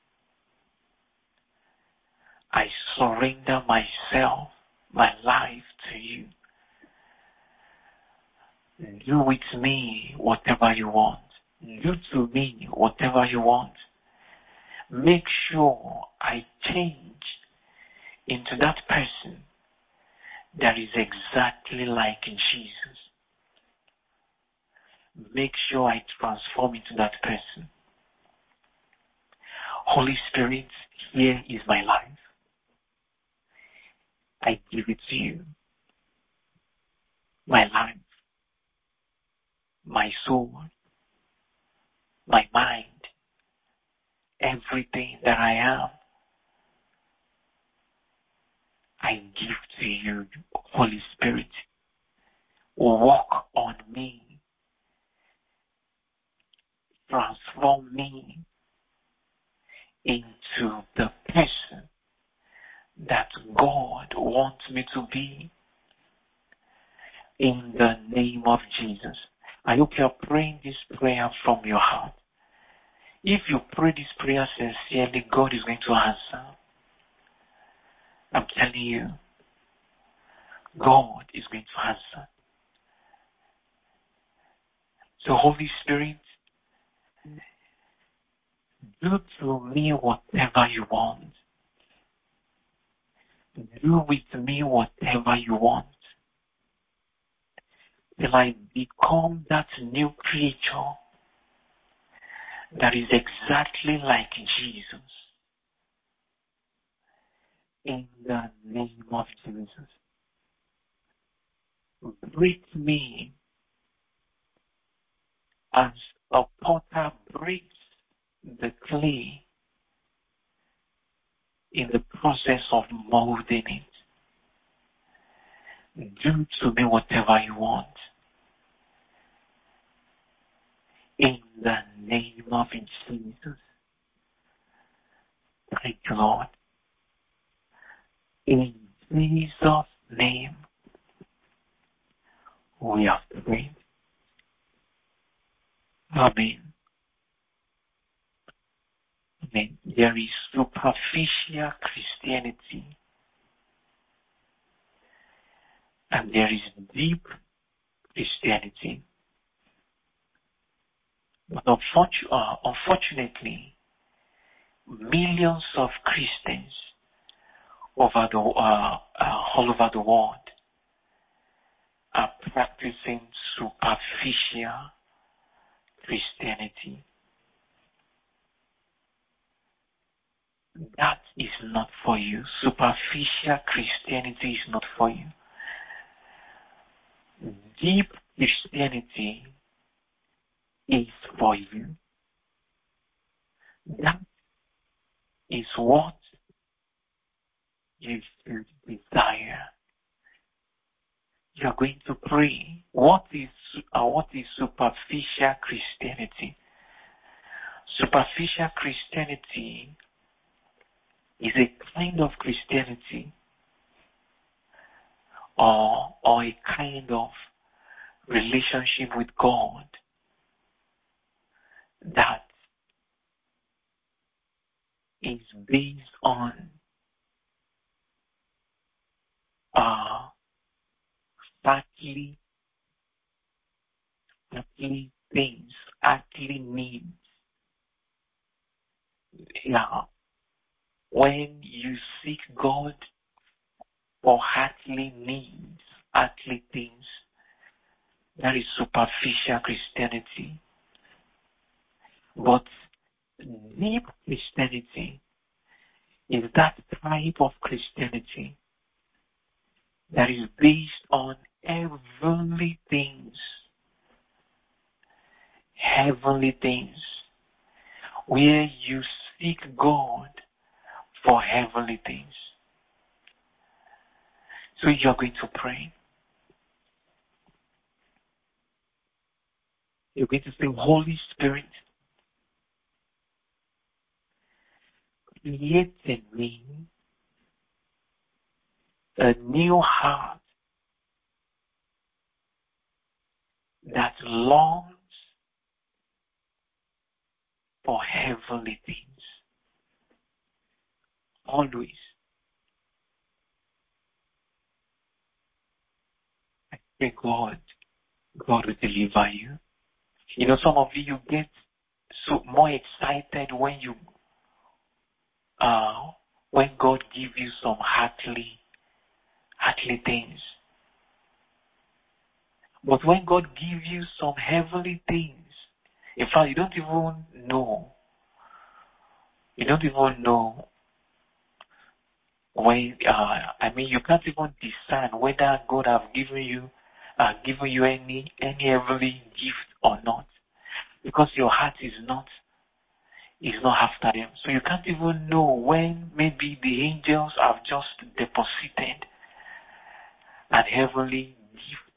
I surrender myself, my life to you. Do with me whatever you want. Do to me whatever you want. Make sure I change into that person that is exactly like Jesus. Make sure I transform into that person. Holy Spirit, here is my life. I give it to you. My life, my soul, my mind, everything that I am, I give to you, Holy Spirit. Walk on me. Transform me into the person that God wants me to be. In the name of Jesus. I hope you're praying this prayer from your heart. If you pray this prayer sincerely, God is going to answer. I'm telling you, God is going to answer. So Holy Spirit, do to me whatever you want. Do with me whatever you want. Till I become that new creature that is exactly like Jesus. In the name of Jesus. Break me as a potter breaks the clay in the process of molding it. Do to me whatever you want. In the name of Jesus. Thank you, Lord. In Jesus' name, we have prayed. Amen. Amen. There is superficial Christianity and there is deep Christianity. But unfortunately, millions of Christians all over the world are practicing superficial Christianity. That is not for you. Superficial Christianity is not for you. Deep Christianity is for you. That is what you should desire. You are going to pray. What is superficial Christianity? Superficial Christianity is a kind of Christianity or a kind of relationship with God that is based on earthly things, earthly needs. Yeah. When you seek God for earthly needs, earthly things, that is superficial Christianity. But deep Christianity is that type of Christianity that is based on heavenly things. Heavenly things. Where you seek God for heavenly things. So you're going to pray. You're going to say, Holy Spirit, create in me a new heart that longs for heavenly things. Always. I pray God will deliver you. You know, some of you get so more excited when God gives you some heartly things. But when God gives you some heavenly things, in fact, you don't even know. You don't even know when. You can't even discern whether God have given you any heavenly gift or not, because your heart is not after them. So you can't even know when maybe the angels have just deposited an heavenly gift,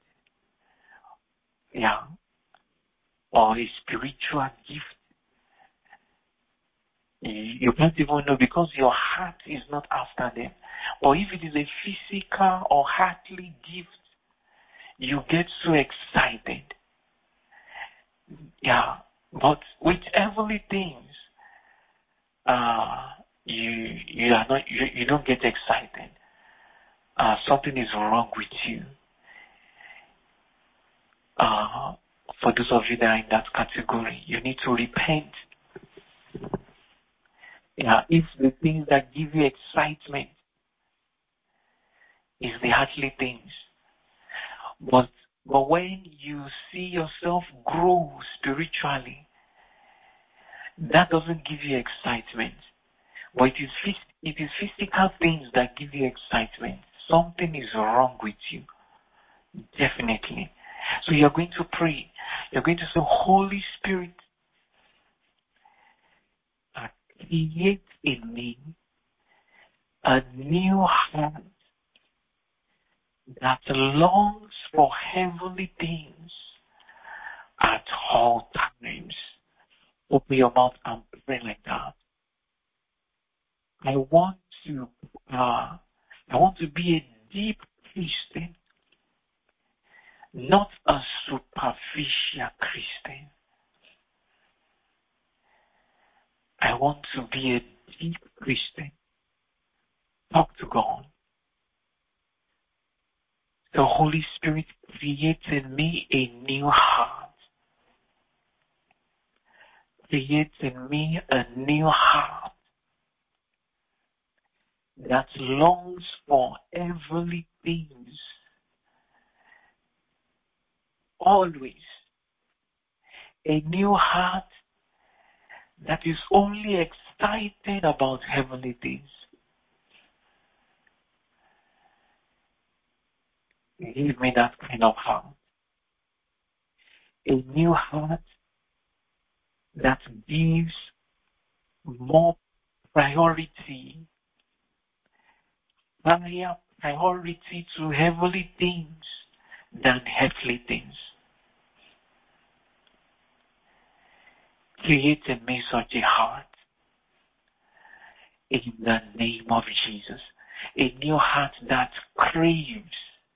or a spiritual gift. You can't even know because your heart is not after them. Or if it is a physical or heartly gift, you get so excited. But with heavenly things, you don't get excited. Something is wrong with you. For those of you that are in that category, you need to repent. If the things that give you excitement is the earthly things, but when you see yourself grow spiritually, that doesn't give you excitement. But it is physical things that give you excitement. Something is wrong with you. Definitely. So you're going to pray. You're going to say, Holy Spirit, create in me a new heart that longs for heavenly things at all times. Open your mouth and pray like that. I want to be a deep Christian, not a superficial Christian. I want to be a deep Christian. Talk to God. The Holy Spirit creates in me a new heart. Creates in me a new heart that longs for heavenly things. Always. A new heart that is only excited about heavenly things. Give me that kind of heart. A new heart that gives more priority, higher priority to heavenly things than earthly things. Create in me such a heart. In the name of Jesus. A new heart that craves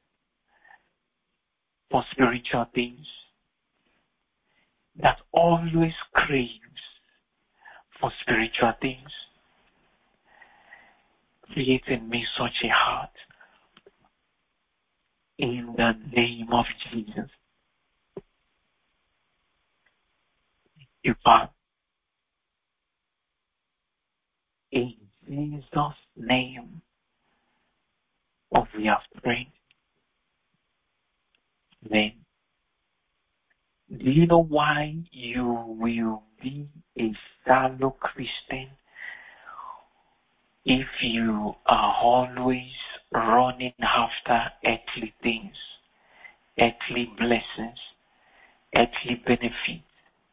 for spiritual things. That always craves for spiritual things. Create in me such a heart. In the name of Jesus. You Father. In Jesus' name, we have prayed. Amen. Do you know why you will be a shallow Christian if you are always running after earthly things, earthly blessings, earthly benefits.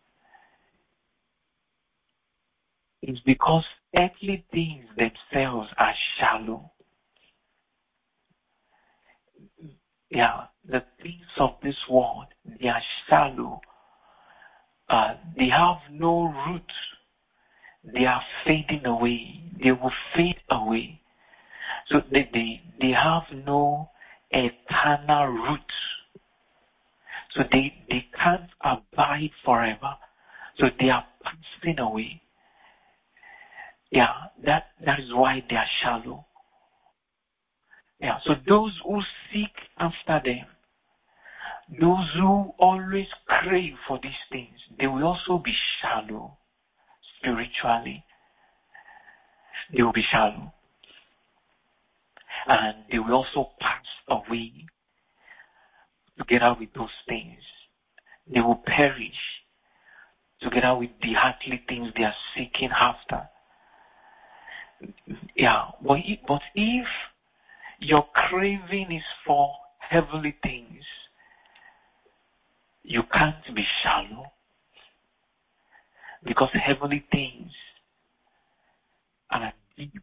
It's because earthly things themselves are shallow. Yeah, the things of this world, they are shallow. They have no roots. They are fading away. They will fade away. So they have no eternal roots. So they can't abide forever. So they are passing away. Yeah, that is why they are shallow. Yeah, so those who seek after them, those who always crave for these things, they will also be shallow spiritually. They will be shallow. And they will also pass away together with those things. They will perish together with the earthly things they are seeking after. Yeah, but if your craving is for heavenly things, you can't be shallow, because heavenly things are deep.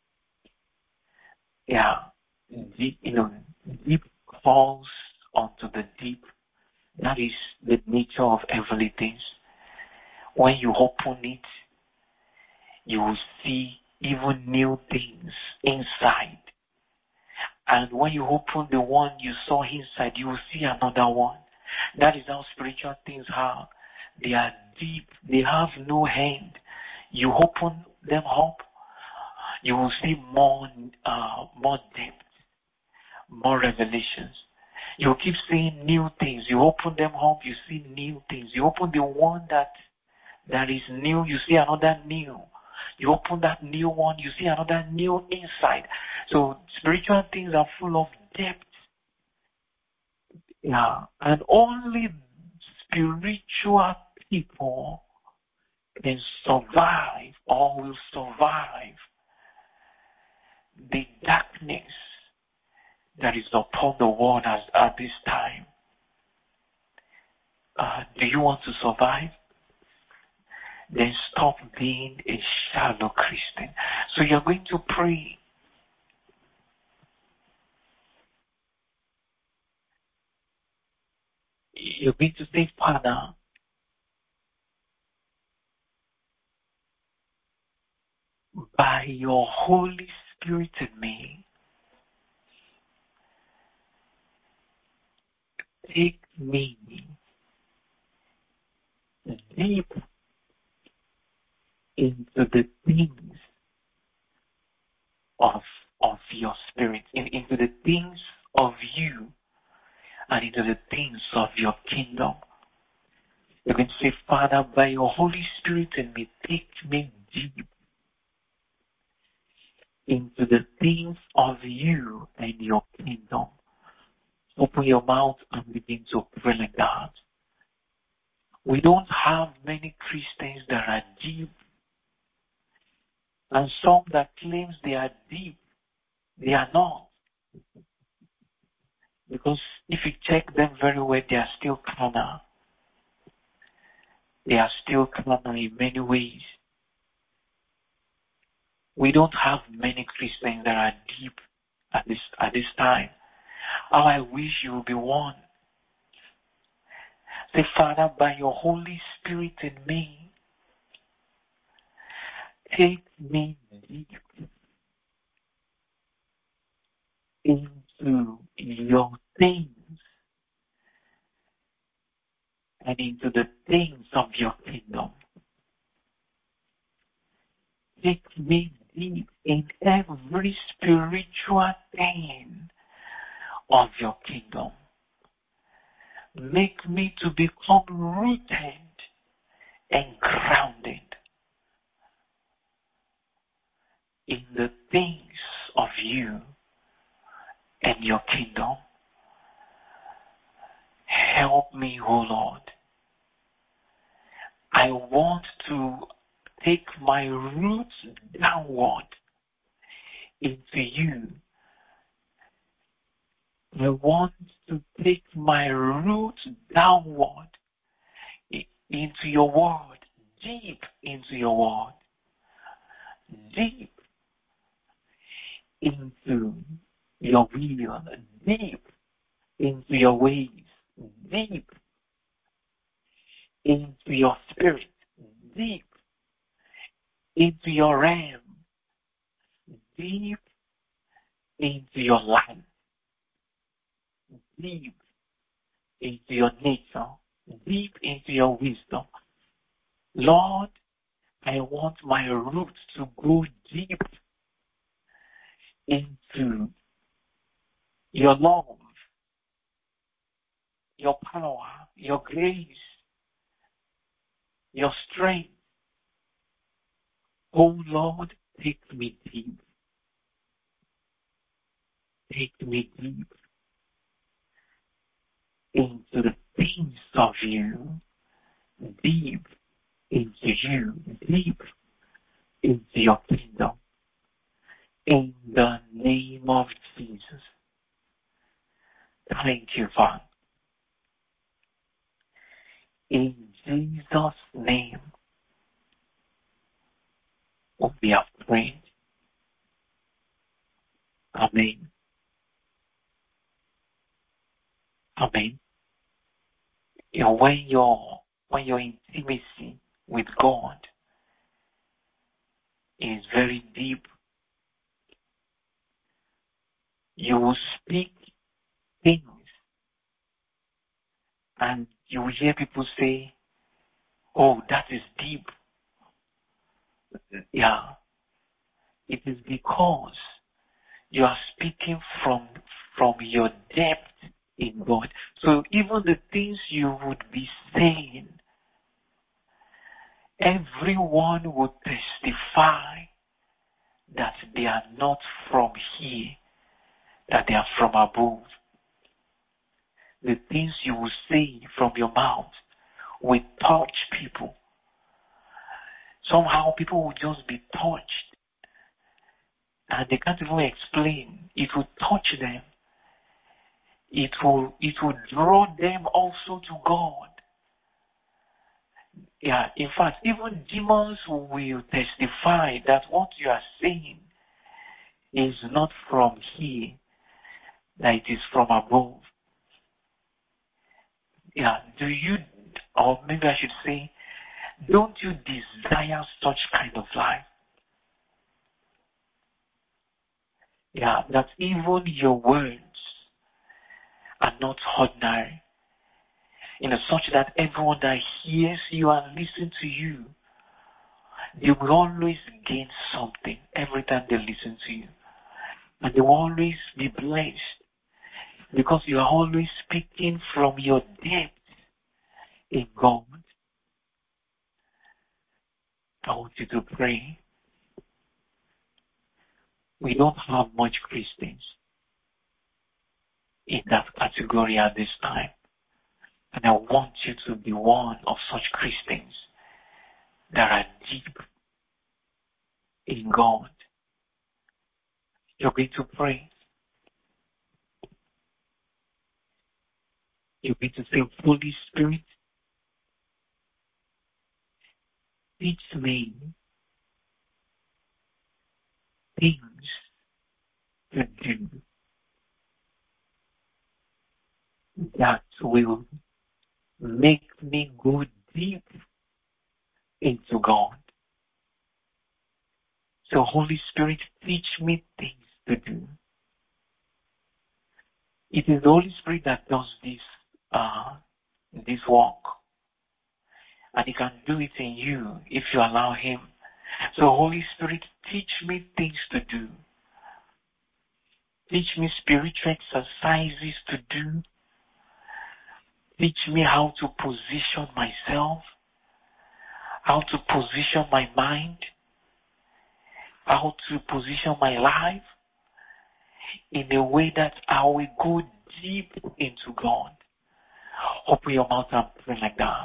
Yeah, deep, deep calls onto the deep. That is the nature of heavenly things. When you open it, you will see even new things inside. And when you open the one you saw inside, you will see another one. That is how spiritual things are. They are deep. They have no end. You open them up, you will see more depth, more revelations. You keep seeing new things. You open them up, you see new things. You open the one that is new, you see another new. You open that new one, you see another new inside. So spiritual things are full of depth. Yeah, and only spiritual people can survive or will survive the darkness that is upon the world at this time. Do you want to survive? Then stop being a shallow Christian. So you're going to pray. You're going to say, Father, by your Holy Spirit in me, take me deep into the things of your spirit, into the things of you, and into the things of your kingdom. You're going to say, Father, by your Holy Spirit in me, take me deep into the things of you and your kingdom. Open your mouth and begin to pray like that. We don't have many Christians that are deep, and some that claims they are deep, they are not. Because if you check them very well, they are still carnal. They are still carnal in many ways. We don't have many Christians that are deep at this time. How I wish you would be one. Say, Father, by your Holy Spirit in me, take me deep into your things and into the things of your kingdom. Take me deep in every spiritual thing of your kingdom. Make me to become rooted and grounded in the things of you and your kingdom. Help me, O Lord. I want to take my roots downward into you I want to take my roots downward into your word, deep into your word, deep into your will, deep into your ways, deep into your spirit, deep into your realm, deep into your life, deep into your nature, deep into your wisdom. Lord, I want my roots to go deep into your love, your power, your grace, your strength. Oh Lord, take me deep. Take me deep into the things of you, deep into you, deep into your kingdom. In the name of Jesus. Thank you, Father. In Jesus' name, we have prayed. Amen. Amen. You know, when your intimacy with God is very deep, you will speak things and you will hear people say, oh, that is deep. Yeah. It is because you are speaking from your depth in God. So even the things you would be saying, everyone would testify that they are not from here, that they are from above. The things you will say from your mouth will touch people. Somehow people will just be touched and they can't even explain. It will touch them. It will draw them also to God. Yeah, in fact, even demons will testify that what you are saying is not from here, that it is from above. Yeah, do you, or maybe I should say, don't you desire such kind of life? Yeah, that even your words are not ordinary. Such that everyone that hears you and listens to you, they will always gain something every time they listen to you. And they will always be blessed because you are always speaking from your depth in God. I want you to pray. We don't have much Christians in that category at this time. And I want you to be one of such Christians that are deep in God. You're going to pray. You're going to say, Holy Spirit, teach me things to do that will make me go deep into God. So Holy Spirit, teach me things to do. It is the Holy Spirit that does this work. And He can do it in you if you allow Him. So Holy Spirit, teach me things to do. Teach me spiritual exercises to do. Teach me how to position myself, how to position my mind, how to position my life in a way that I will go deep into God. Open your mouth and pray like that.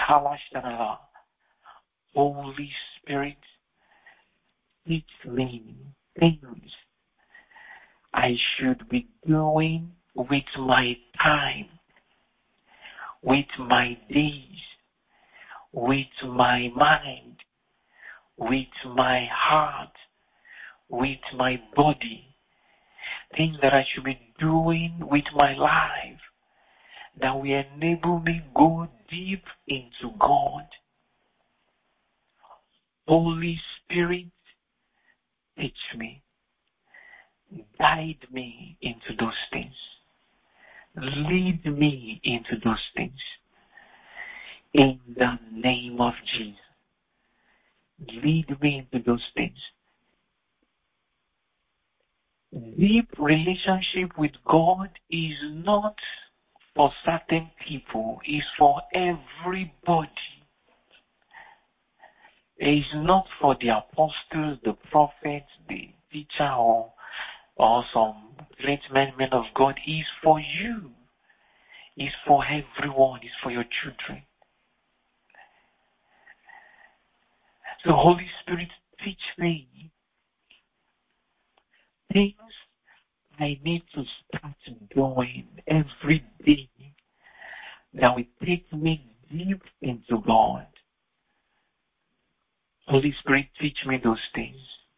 Holy Spirit, teach me things I should be doing with my time, with my days, with my mind, with my heart, with my body. Things that I should be doing with my life that will enable me go deep into God. Holy Spirit, teach me. Guide me into those things. Lead me into those things. In the name of Jesus. Lead me into those things. Deep relationship with God is not for certain people, it's for everybody. It is not for the apostles, the prophets, the teacher, or some great men of God. It's for you. It's for everyone. It's for your children. So Holy Spirit, teach me things I need to start doing every day that will take me deep into God. Holy Spirit, teach me those things.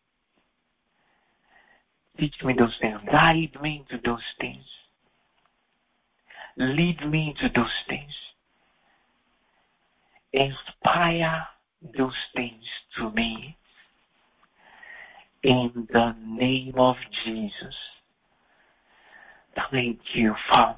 Teach me those things. Guide me into those things. Lead me into those things. Inspire those things to me. In the name of Jesus. Thank you, Father.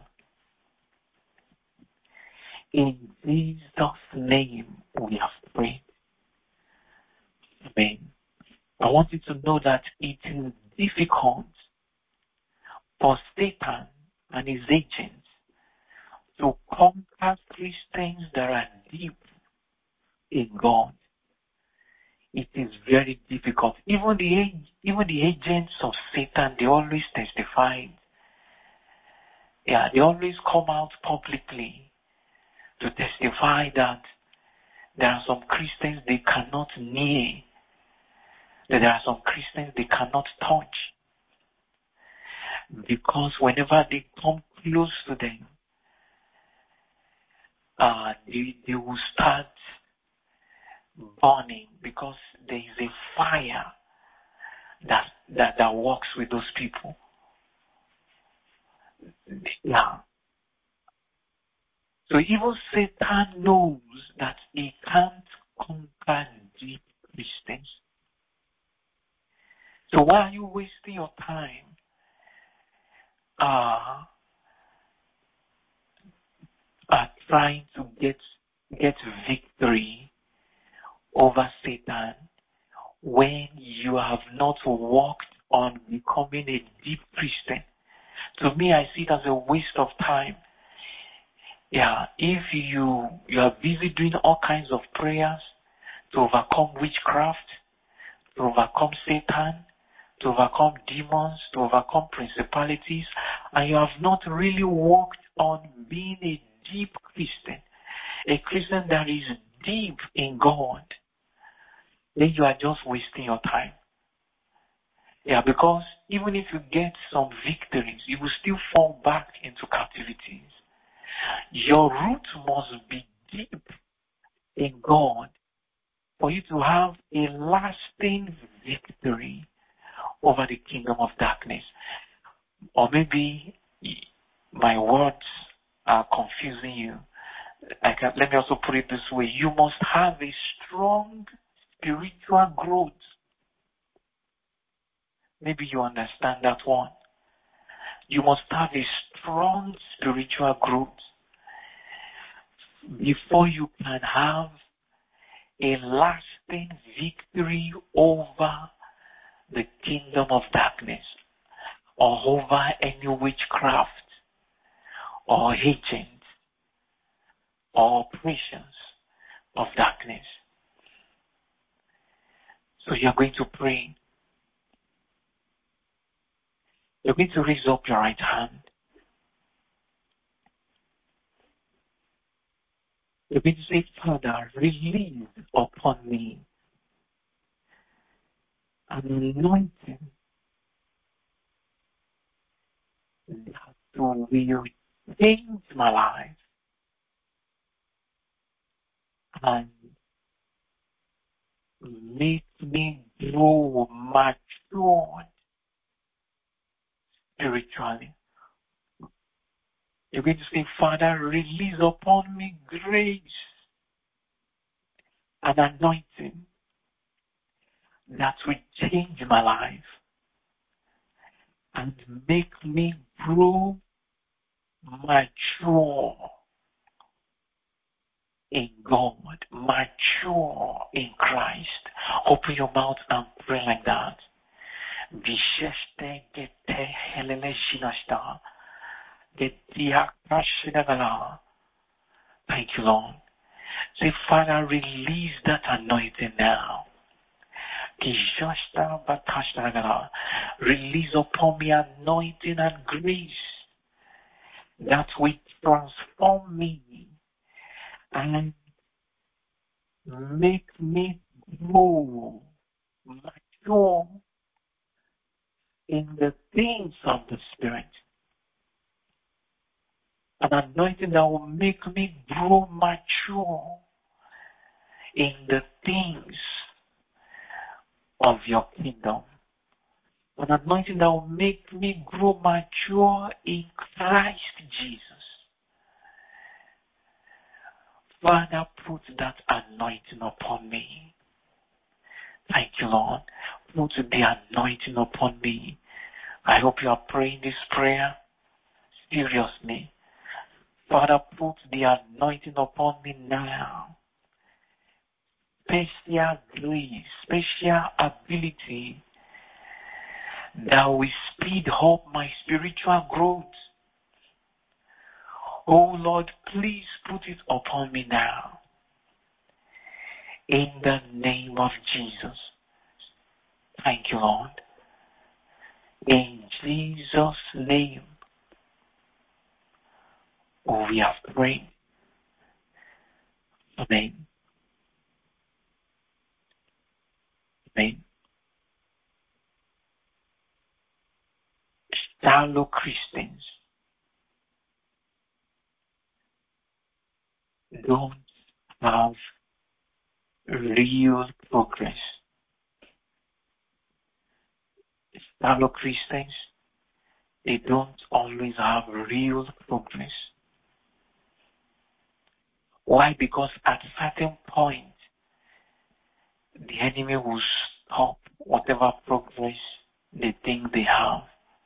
In Jesus' name we have prayed. Amen. I want you to know that it is difficult for Satan and his agents to conquer Christians that are deep in God. It is very difficult. Even the agents of Satan, they always testify. They always come out publicly to testify that there are some Christians they cannot near, that there are some Christians they cannot touch. Because whenever they come close to them, they will start burning, because there is a fire that works with those people. Yeah. So even Satan knows that he can't conquer deep Christians. So why are you wasting your time trying to get victory over Satan when you have not worked on becoming a deep Christian? To me, I see it as a waste of time. Yeah, if you are busy doing all kinds of prayers to overcome witchcraft, to overcome Satan, to overcome demons, to overcome principalities, and you have not really worked on being a deep Christian, a Christian that is deep in God, then you are just wasting your time. Yeah, because even if you get some victories, you will still fall back into captivities. Your root must be deep in God for you to have a lasting victory over the kingdom of darkness. Or maybe my words are confusing you. Let me also put it this way. You must have a strong spiritual growth. Maybe you understand that one. You must have a strong spiritual growth before you can have a lasting victory over the kingdom of darkness, or over any witchcraft, or agent, or operations of darkness. So you're going to pray. You're going to raise up your right hand. You're going to say, Father, release upon me an anointing that will change my life and make me grow matured spiritually. You're going to say, Father, release upon me grace and anointing that will change my life and make me grow mature in God, mature in Christ. Open your mouth and pray like that. Thank you, Lord. Say, Father, release that anointing now. Release upon me anointing and grace that will transform me and make me grow mature in the things of the Spirit. An anointing that will make me grow mature in the things of your kingdom. An anointing that will make me grow mature in Christ Jesus. Father, put that anointing upon me. Thank you, Lord. Put the anointing upon me. I hope you are praying this prayer seriously. Father, put the anointing upon me now. Special grace, special ability that will speed up my spiritual growth. Oh Lord, please put it upon me now. In the name of Jesus. Thank you, Lord. In Jesus' name, we have prayed. Amen. Amen. Shallow Christians don't have real progress. Shallow Christians, they don't always have real progress. Why? Because at a certain point, the enemy will stop whatever progress they think they have.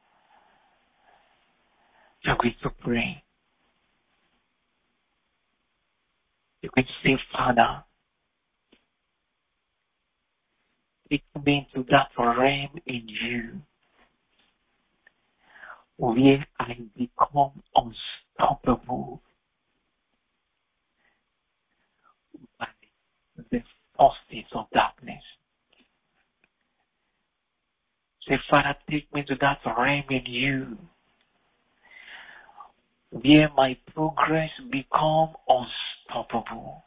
You're going to pray. You're going to say, Father, take me into that realm in you where I become unstoppable by the forces of darkness. Say, Father, take me to that realm in you where my progress become unstoppable,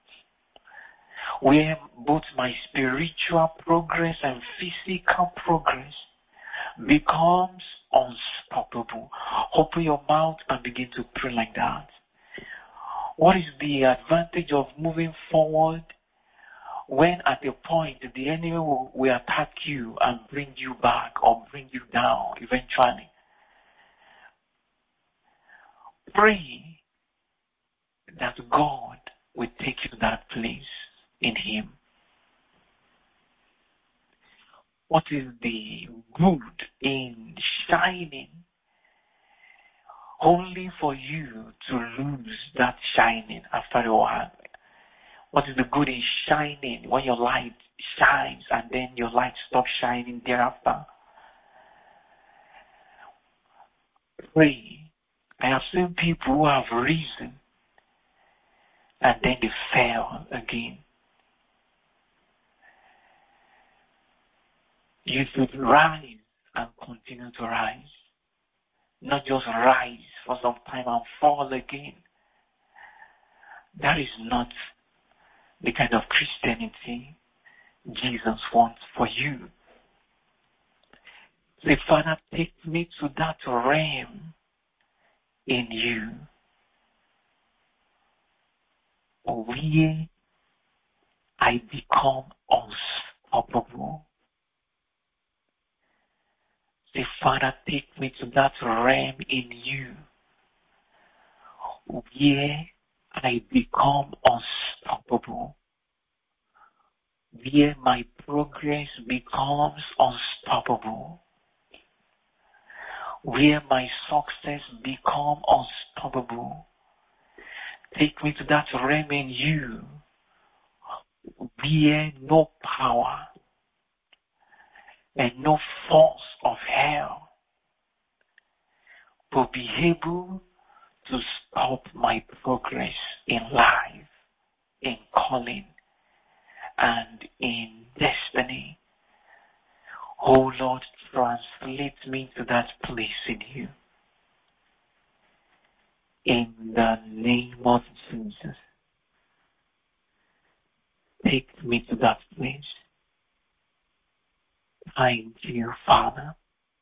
where both my spiritual progress and physical progress becomes unstoppable. Open your mouth and begin to pray like that. What is the advantage of moving forward when at a point the enemy will attack you and bring you back or bring you down eventually? Pray that God will take you to that place in Him. What is the good in shining only for you to lose that shining after a while? What is the good in shining when your light shines and then your light stops shining thereafter? Pray. I have seen people who have risen and then they fell again. You should rise and continue to rise. Not just rise for some time and fall again. That is not the kind of Christianity Jesus wants for you. Say, Father, take me to that realm in you where I become unstoppable. Say, Father, take me to that realm in you where I become unstoppable, where my progress becomes unstoppable, where my success becomes unstoppable. Take me to that realm in you where no power and no force of hell will be able to stop my progress in life, in calling, and in destiny. Oh Lord, translate me to that place in you. In the name of Jesus, take me to that place. Thank you, Father.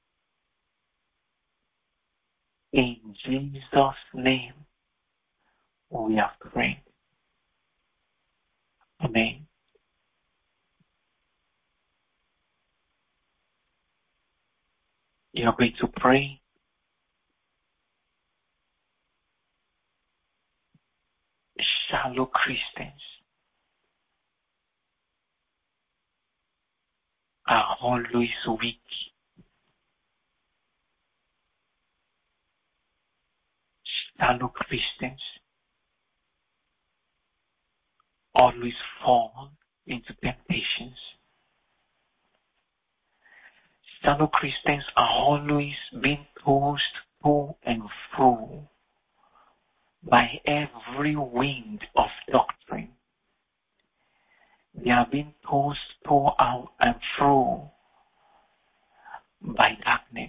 In Jesus' name, we are praying. Amen. You're going to pray. Shallow Christians are always weak. Shallow Christians always fall into temptations. Shallow Christians are always being tossed to and fro by every wind of doctrine. They are being tossed to and fro by darkness.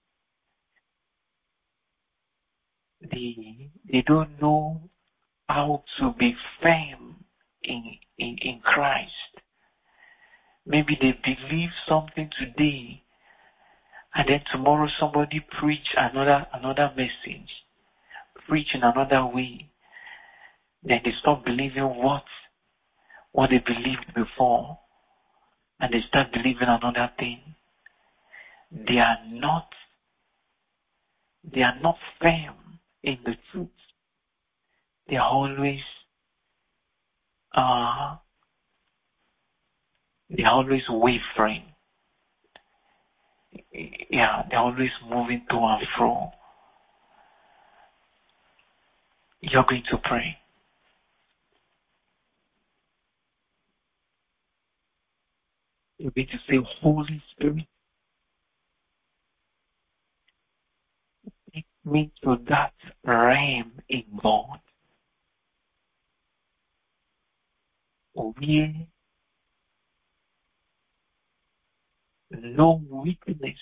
They don't know how to be firm in Christ. Maybe they believe something today, and then tomorrow somebody preach another message, preach in another way. Then they stop believing what they believed before, and they start believing another thing. They are not firm in the truth. They are always wavering. Yeah, they're always moving to and fro. You're going to pray. You're going to say, Holy Spirit, take me to that realm in God where no weakness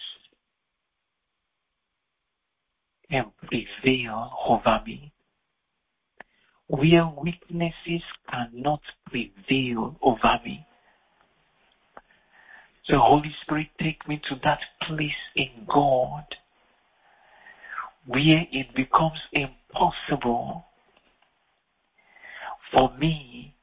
can prevail over me, where weaknesses cannot prevail over me. So Holy Spirit, take me to that place in God where it becomes impossible for me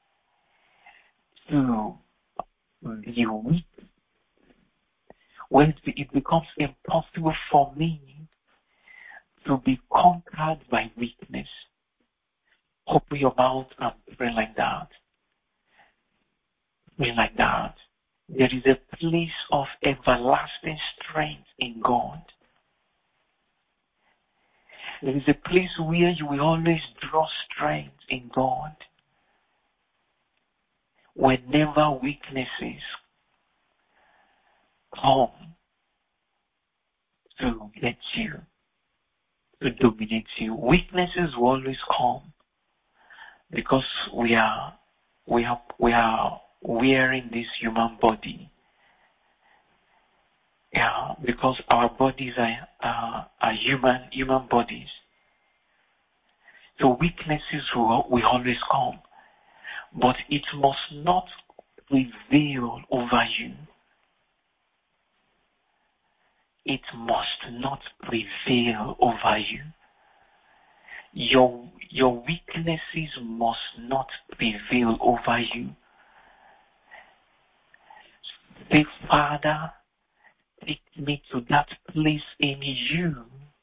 to be weak, where it becomes impossible for me to be conquered by weakness. Open your mouth and pray like that. Pray like that. There is a place of everlasting strength in God. There is a place where you will always draw strength in God. Whenever weaknesses come to get you, to dominate you, weaknesses will always come because we are wearing this human body. Yeah, because our bodies are human bodies. So weaknesses will always come, but it must not prevail over you. It must not prevail over you. Your weaknesses must not prevail over you. Say, Father, take me to that place in you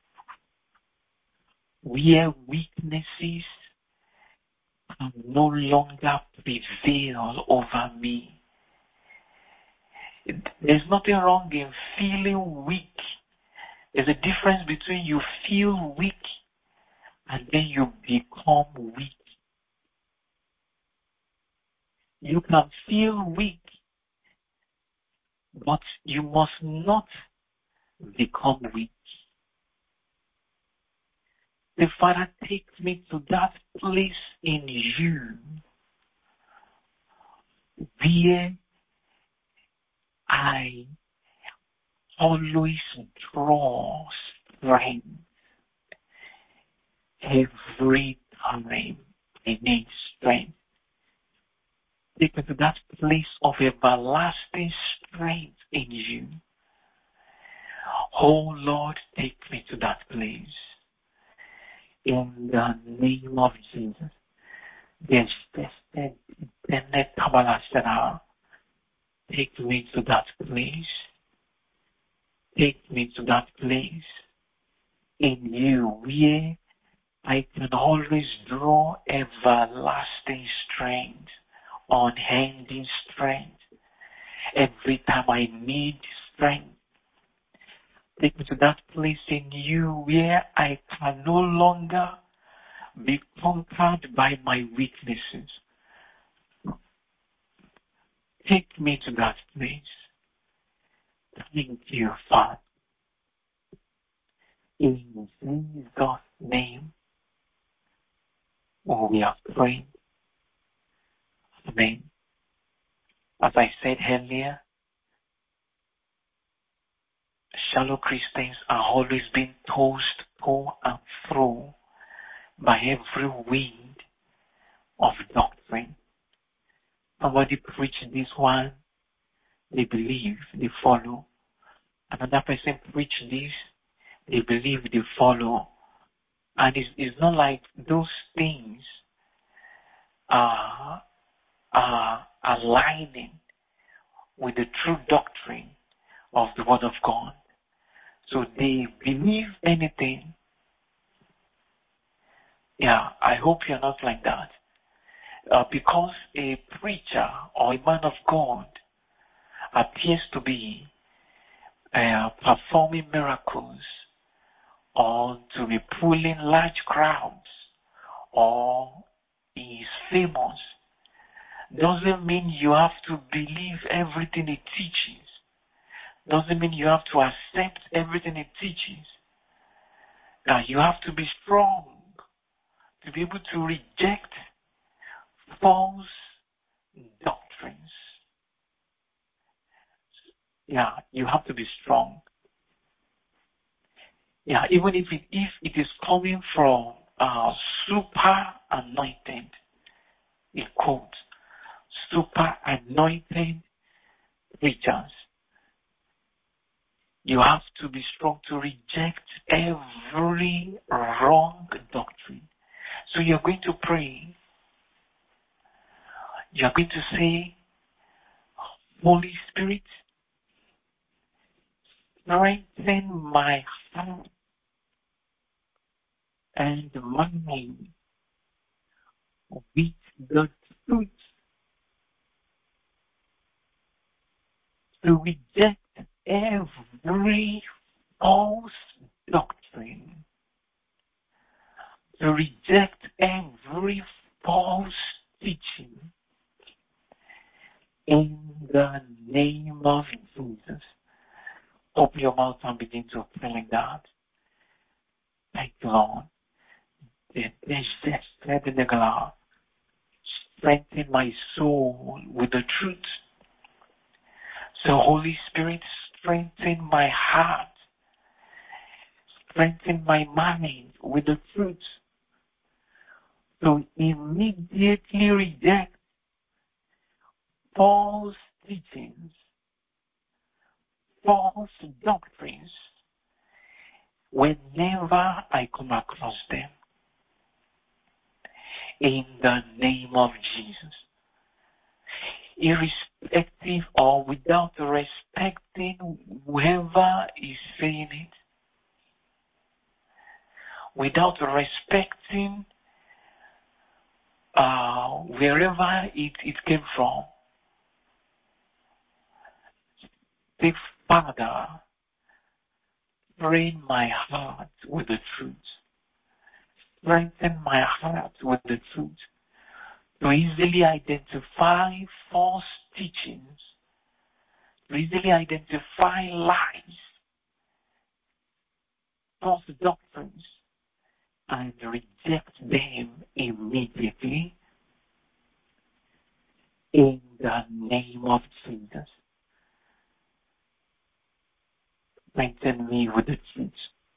where weaknesses can no longer prevail over me. There's nothing wrong in feeling weak. There's a difference between you feel weak and then you become weak. You can feel weak, but you must not become weak. The Father, take me to that place in you where I always draw strength every time I need strength. Take me to that place of everlasting strength in you. Oh Lord, take me to that place. In the name of Jesus. Take me to that place. Take me to that place in you where I can always draw everlasting strength, unending strength. Every time I need strength, take me to that place in you where I can no longer be conquered by my weaknesses. Take me to that place. Thank you, Father. In Jesus' name, we are praying. Amen. As I said earlier, shallow Christians are always being tossed to and fro by every wind of doctrine. Somebody preached this one, they believe, they follow. Another person preached this, they believe, they follow. And it's not like those things are aligning with the true doctrine of the Word of God. So they believe anything. Yeah, I hope you're not like that. Because a preacher or a man of God appears to be performing miracles or to be pulling large crowds or is famous, doesn't mean you have to believe everything it teaches. Doesn't mean you have to accept everything it teaches. You have to be strong to be able to reject false doctrines. Yeah, you have to be strong. Yeah, even if it is coming from super anointed, in quotes, super anointed preachers, you have to be strong to reject every wrong doctrine. So you're going to pray. You're going to say, Holy Spirit, strengthen my heart and mind with the truth to reject every false doctrine, to reject every false teaching in the name of Jesus. Open your mouth and begin to pray like that. Thank you, Lord. Strengthen my soul with the truth. So, Holy Spirit, strengthen my heart. Strengthen my mind with the truth. to immediately reject false teachings, false doctrines, whenever I come across them. In the name of Jesus. Irrespective or without respecting whoever is saying it, without respecting wherever it came from. Say, Father, train my heart with the truth. Strengthen my heart with the truth to easily identify false teachings, to easily identify lies, false doctrines, and reject them immediately in the name of Jesus. Strengthen me with the truth.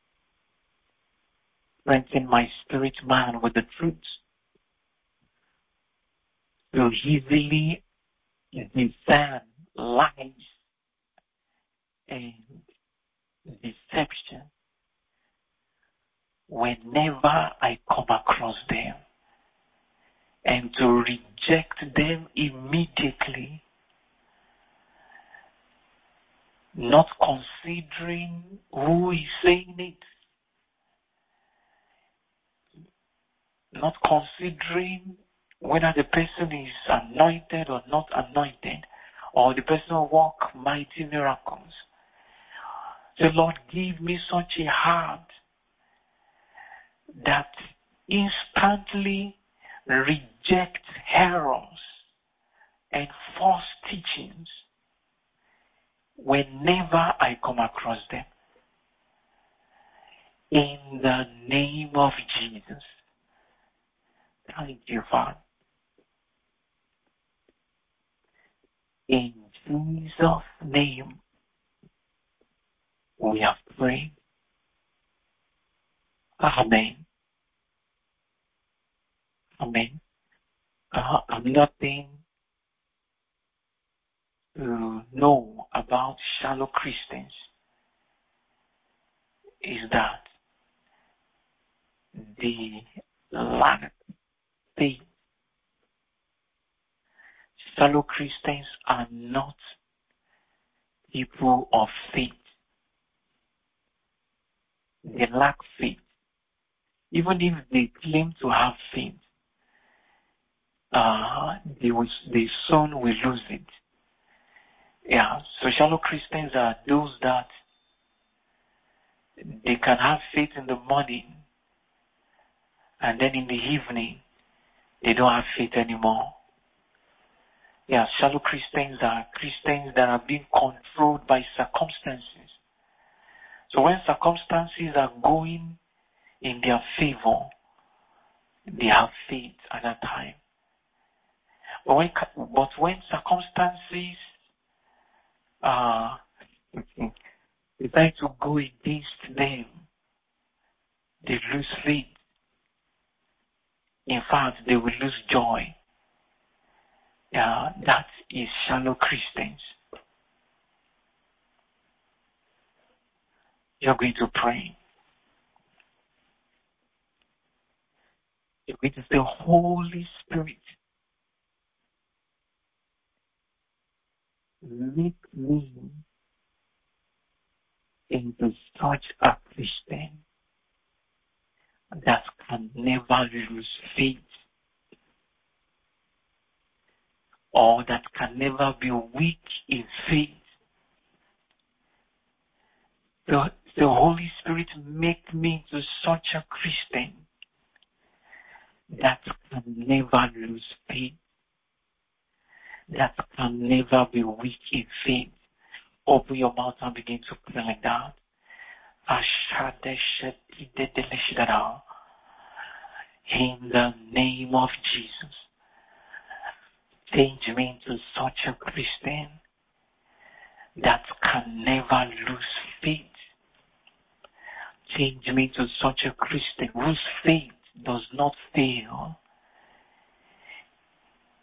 Strengthen my spirit man with the truth to easily discern lies and deception whenever I come across them, and to reject them immediately, not considering who is saying it, not considering whether the person is anointed or not anointed, or the person will work mighty miracles. So Lord, give me such a heart that instantly rejects errors and false teachings whenever I come across them. In the name of Jesus. Thank you, Father. In Jesus' name, we have prayed. Amen. Amen. Another thing to know about shallow Christians is that they lack faith. Shallow Christians are not people of faith. They lack faith. Even if they claim to have faith, they soon will lose it. Yeah, so shallow Christians are those that they can have faith in the morning, and then in the evening, they don't have faith anymore. Yeah, shallow Christians are Christians that are being controlled by circumstances. So when circumstances are going in their favor, they have faith at that time. But when circumstances decide to go against them, they lose faith. In fact, they will lose joy. That is shallow Christians. You're going to pray. You're going to say, Holy Spirit, make me into such a Christian that can never lose faith, or that can never be weak in faith. The Holy Spirit make me into such a Christian that can never lose faith, that can never be weak in faith. Open your mouth and begin to pray like that. In the name of Jesus, change me into such a Christian that can never lose faith. Change me into such a Christian whose faith does not fail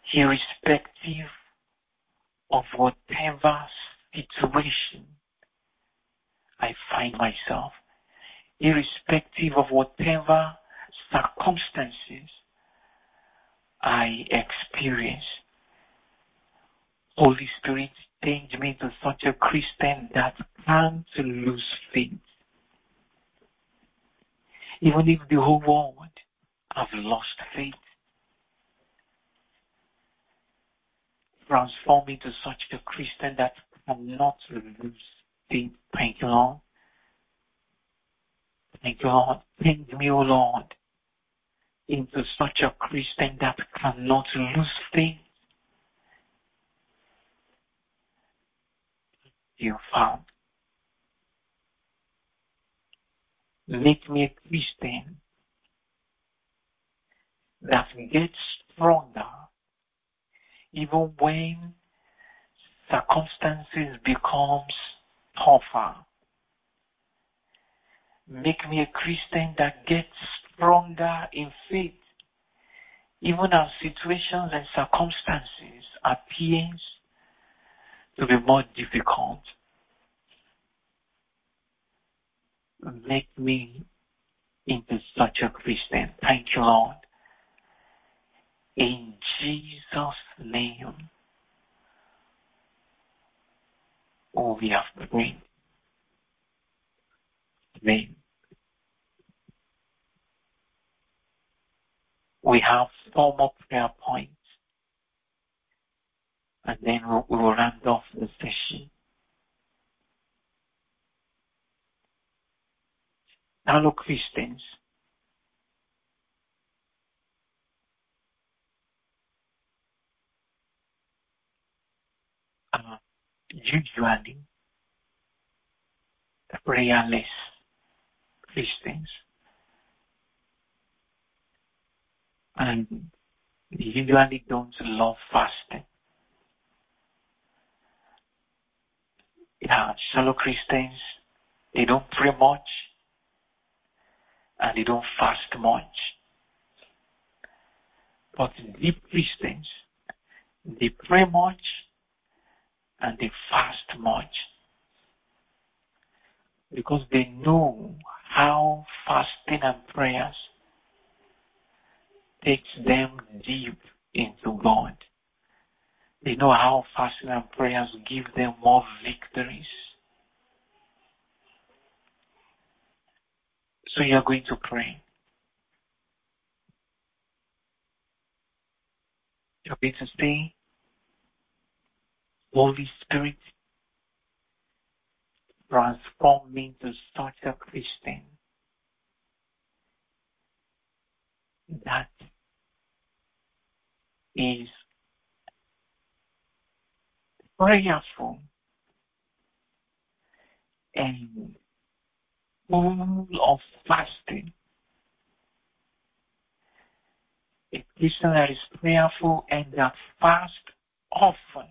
irrespective of whatever situation I find myself, irrespective of whatever circumstances I experience. Holy Spirit, change me to such a Christian that can't lose faith. Even if the whole world have lost faith, transform me to such a Christian that cannot lose faith. Thank you, Lord. Thank you, Lord. Change me, O Lord, into such a Christian that cannot lose faith. You found. Make me a Christian that gets stronger even when circumstances becomes tougher. Make me a Christian that gets stronger in faith even as situations and circumstances appears to be more difficult. Make me into such a Christian. Thank you, Lord. In Jesus' name, we have prayed. Amen. We have 4 more prayer points, and then we will round off the session. Hello, Christians. Usually, prayerless Christians, and they usually don't love fasting. Shallow Christians, they don't pray much, and they don't fast much. But deep Christians, they pray much, and they fast much, because they know how fasting and prayers takes them deep into God. They know how fasting and prayers give them more victories. So you are going to pray. You're going to say, Holy Spirit, transform me into such a Christian that is prayerful and full of fasting. A Christian that is prayerful and that fast often,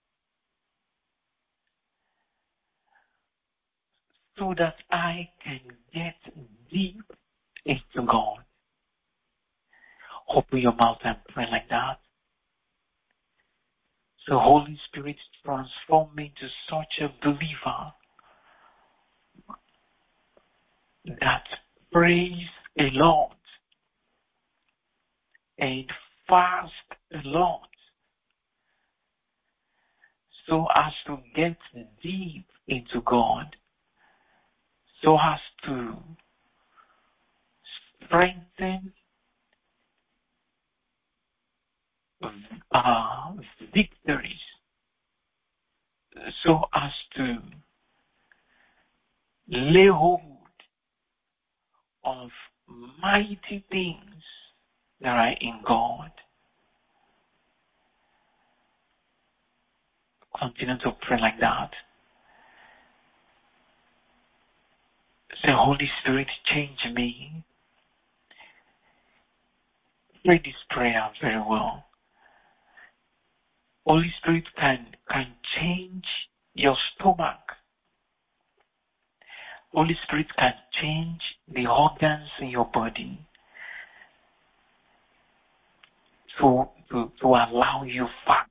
so that I can get deep into God. Open your mouth and pray like that. So Holy Spirit, transform me into such a believer that prays a lot and fast a lot, so as to get deep into God, so as to strengthen victories, so as to lay hold of mighty things that are in God. Continue to pray like that. Say, Holy Spirit, change me. Pray this prayer very well. Holy Spirit can change your stomach. Holy Spirit can change the organs in your body to to allow you fast.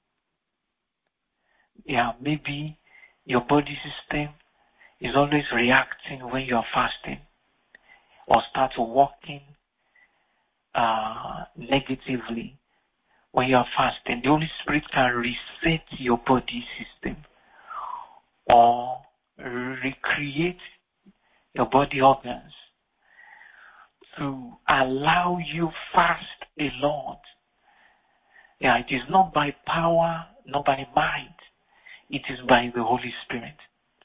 Yeah, maybe your body system is always reacting when you are fasting or start working negatively when you are fasting. The Holy Spirit can reset your body system or recreate your body organs to allow you fast a lot. Yeah, it is not by power, not by might. It is by the Holy Spirit.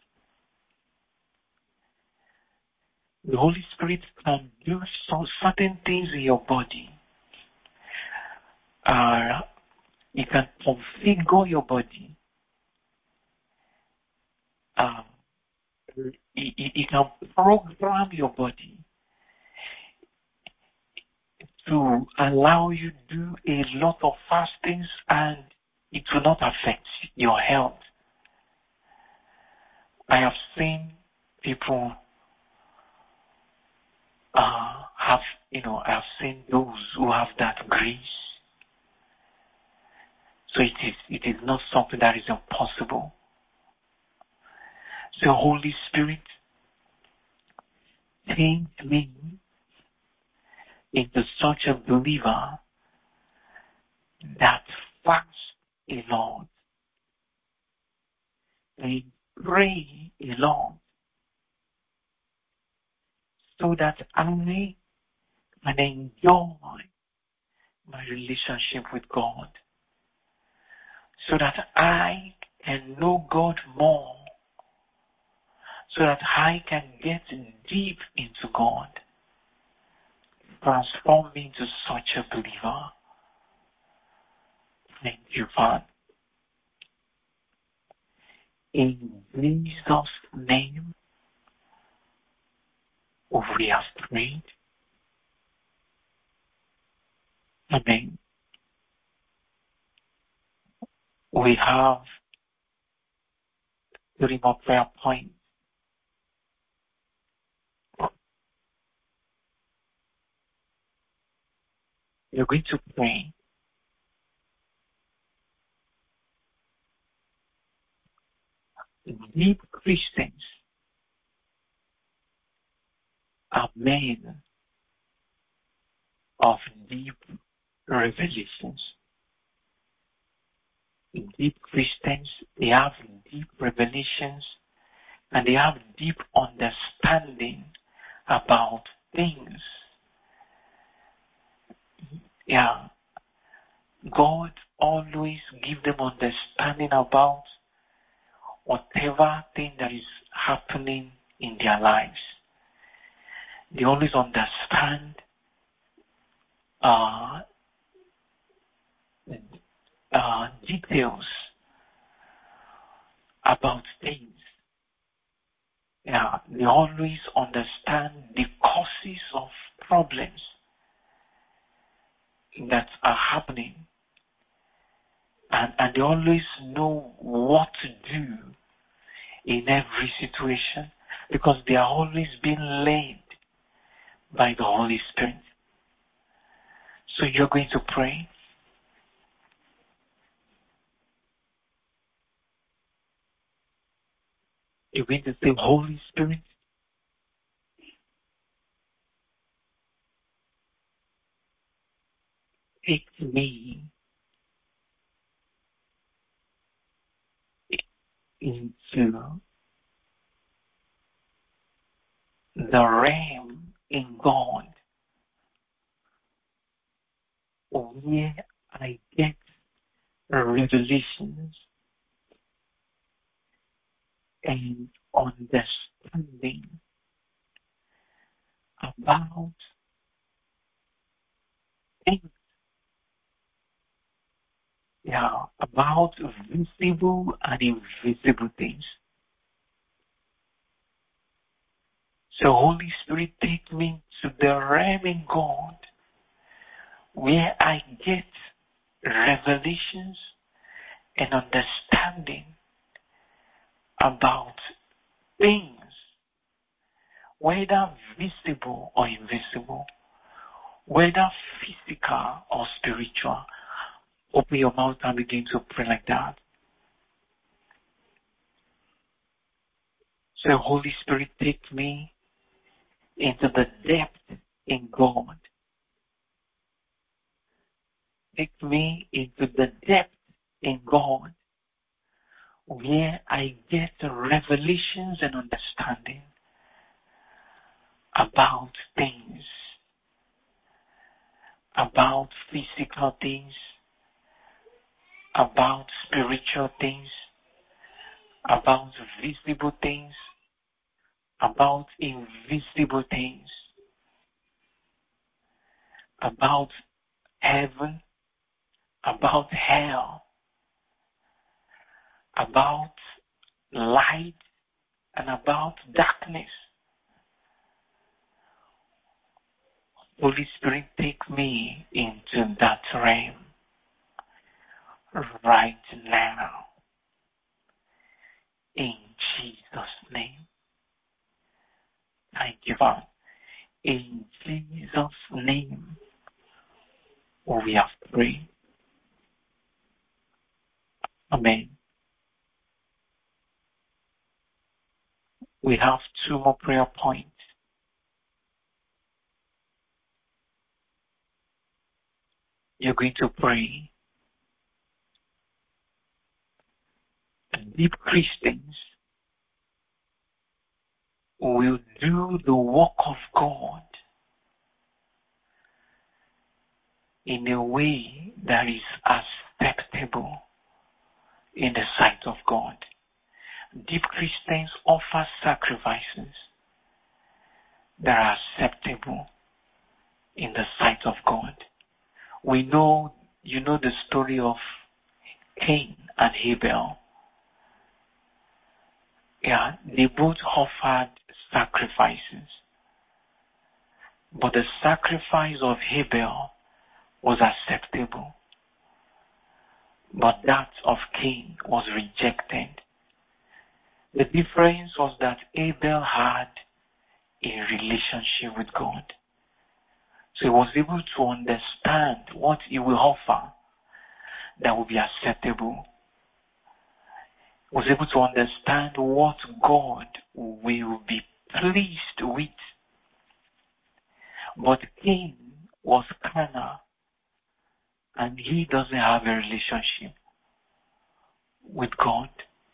The Holy Spirit can do certain things in your body. It can configure your body. It can program your body to allow you to do a lot of fastings, and it will not affect your health. I have seen people I've seen those who have that grace. So it is not something that is impossible. So Holy Spirit, change me into such a believer that fasts a lot and pray a lot, so that I can enjoy my relationship with God, so that I can know God more, so that I can get deep into God. Transform me into such a believer. Thank you, Father. In Jesus' name, we have prayed. Amen. We have 3 more prayer points. You're going to pray. Deep Christians are men of deep revelations. Deep Christians, they have deep revelations and they have deep understanding about things. Yeah. God always gives them understanding about whatever thing that is happening in their lives. They always understand details about things. Yeah, they always understand the causes of problems that are happening, and they always know what to do in every situation, because they are always being led by the Holy Spirit. So you're going to pray. You're going to say, Holy Spirit, take me into the realm in God where I get revelations and understanding about things, about visible and invisible things. So Holy Spirit, take me to the realm in God where I get revelations and understanding about things, whether visible or invisible, whether physical or spiritual, Open your mouth and begin to pray like that. So Holy Spirit, take me into the depth in God. Take me into the depth in God, where I get revelations and understanding about things, about physical things, about spiritual things, about visible things, about invisible things, about heaven, about hell, about light, and about darkness. Holy Spirit, take me into that realm right now. In Jesus' name. Thank you, Father. In Jesus' name, we have prayed. Amen. We have 2 more prayer points. You're going to pray. Deep Christians will do the work of God in a way that is acceptable in the sight of God. Deep Christians offer sacrifices that are acceptable in the sight of God. We know, you know the story of Cain and Abel. Yeah, they both offered sacrifices. But the sacrifice of Abel was acceptable. But that of Cain was rejected. The difference was that Abel had a relationship with God. So he was able to understand what he will offer that will be acceptable. He was able to understand what God will be pleased with. But Cain was carnal, and he doesn't have a relationship with God.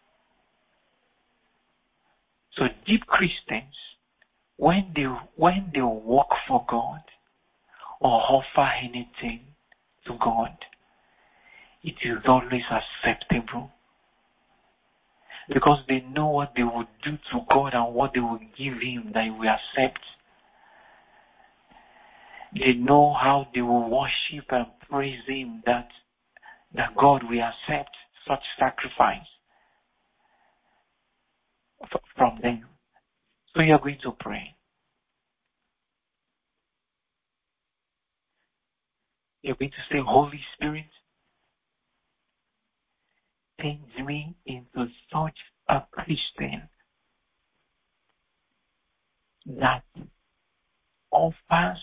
So deep Christians, when they work for God or offer anything to God, it is always acceptable. Because they know what they would do to God and what they will give Him that He will accept. They know how they will worship and praise Him that God will accept such sacrifice from them. So you are going to pray. You're going to say, Holy Spirit, change me into such a Christian that offers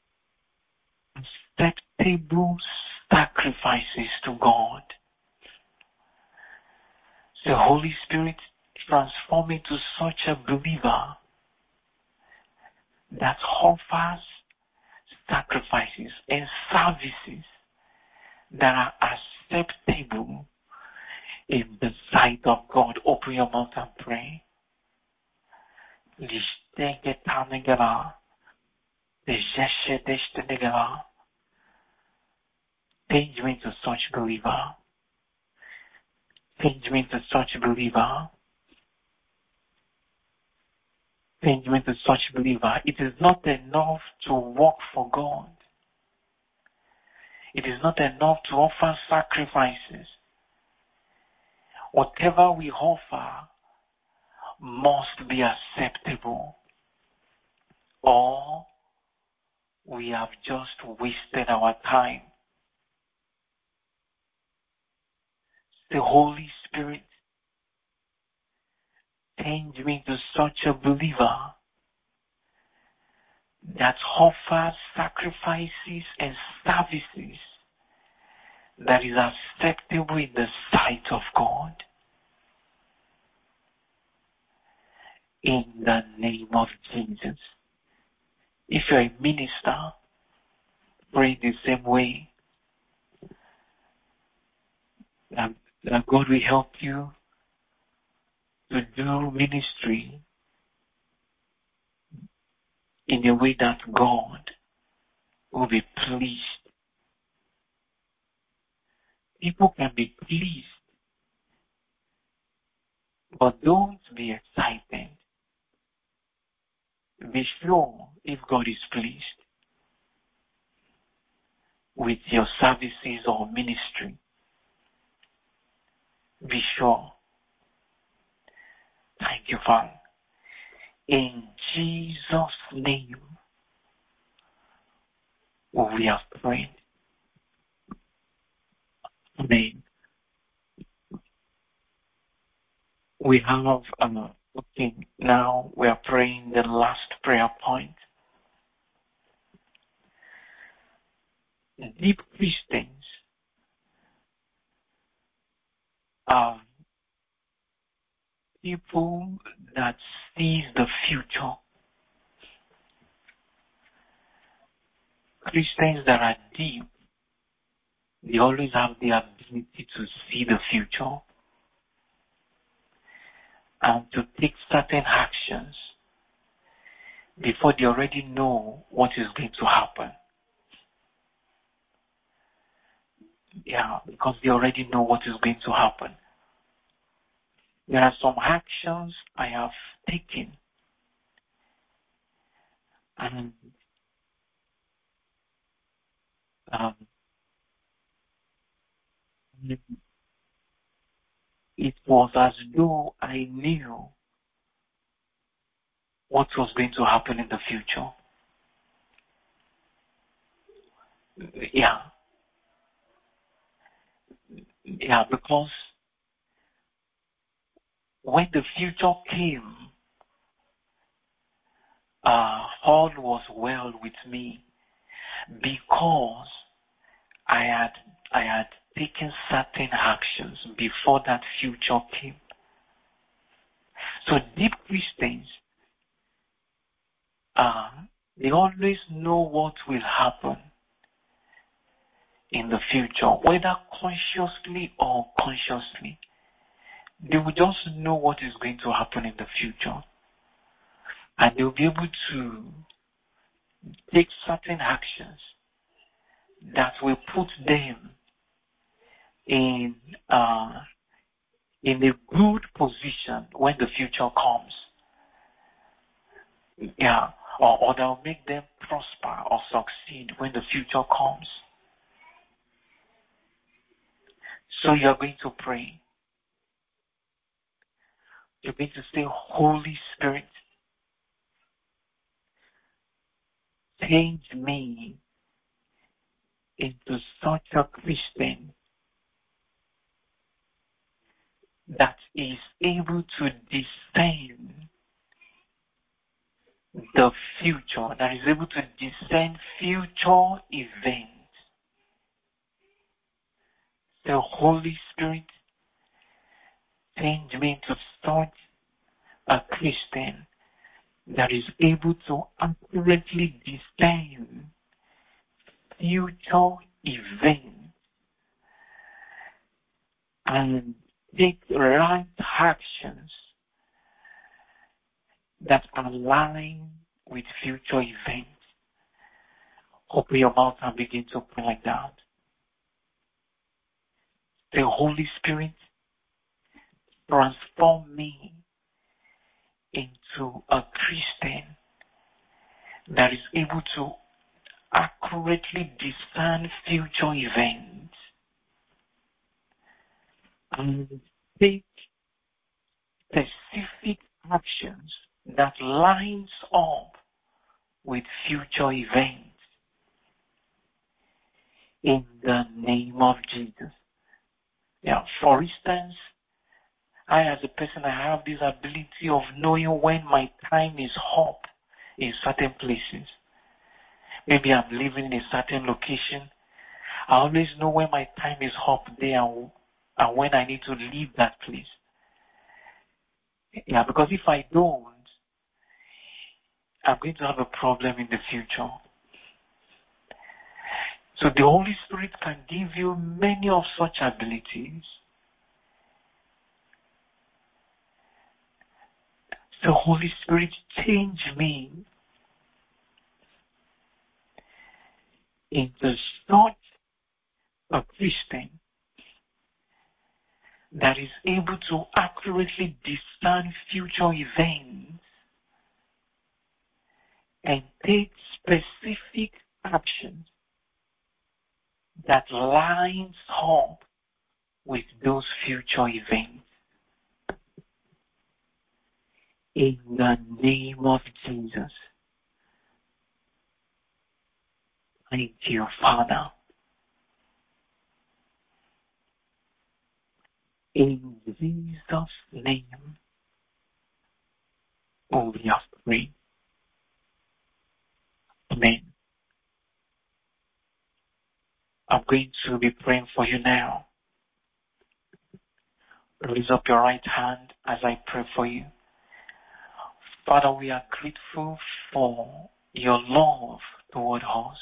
acceptable sacrifices to God. The Holy Spirit transform me to such a believer that offers sacrifices and services that are acceptable in the sight of God. Open your mouth and pray. Change me to such believer. Change me to such believer. Change me to such believer. It is not enough to work for God. It is not enough to offer sacrifices. Whatever we offer must be acceptable, or we have just wasted our time. The Holy Spirit, change me to such a believer that offers sacrifices and services that is acceptable in the sight of God. In the name of Jesus. If you're a minister, pray the same way. That God will help you to do ministry in a way that God will be pleased. People can be pleased, but don't be excited. Be sure if God is pleased with your services or ministry. Be sure. Thank you, Father. In Jesus' name, we have prayed. Amen. We have, okay, now we are praying the last prayer point. Deep Christians are people that sees the future. Christians that are deep, they always have the ability to see the future and to take certain actions before they already know what is going to happen. Yeah, because they already know what is going to happen. There are some actions I have taken, and it was as though I knew what was going to happen in the future. Yeah, because when the future came, all was well with me because I had taken certain actions before that future came. So deep Christians, they always know what will happen in the future, whether consciously or unconsciously. They will just know what is going to happen in the future. And they'll be able to take certain actions that will put them in a good position when the future comes. Yeah, or that will make them prosper or succeed when the future comes. So you're going to pray. You're going to say, Holy Spirit, change me into such a Christian that is able to discern the future, that is able to discern future events. The Holy Spirit, change me into such a Christian that is able to accurately discern future events and take right actions that align with future events. Open your mouth and begin to pray like that. The Holy Spirit, transform me into a Christian that is able to accurately discern future events and take specific actions that lines up with future events. In the name of Jesus. Yeah, for instance, I as a person, I have this ability of knowing when my time is up in certain places. Maybe I'm living in a certain location I always know when my time is up there and when I need to leave that place. Yeah, because if I don't, I'm going to have a problem in the future. So the Holy Spirit can give you many of such abilities. The Holy Spirit changed me into such a Christian that is able to accurately discern future events and take specific actions that lines up with those future events. In the name of Jesus. Thank you, Father. In Jesus' name, we have prayed. Amen. I'm going to be praying for you now. Raise up your right hand as I pray for you. Father, we are grateful for your love toward us.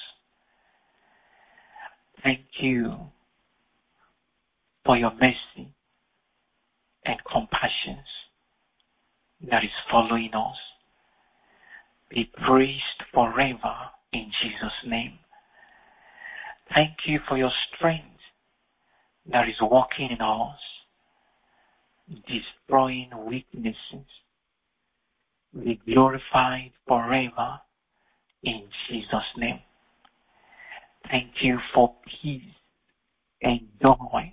Thank you for your mercy and compassions that is following us. Be praised forever in Jesus' name. Thank you for your strength that is working in us, destroying weaknesses. Be glorified forever in Jesus' name. Thank you for peace and joy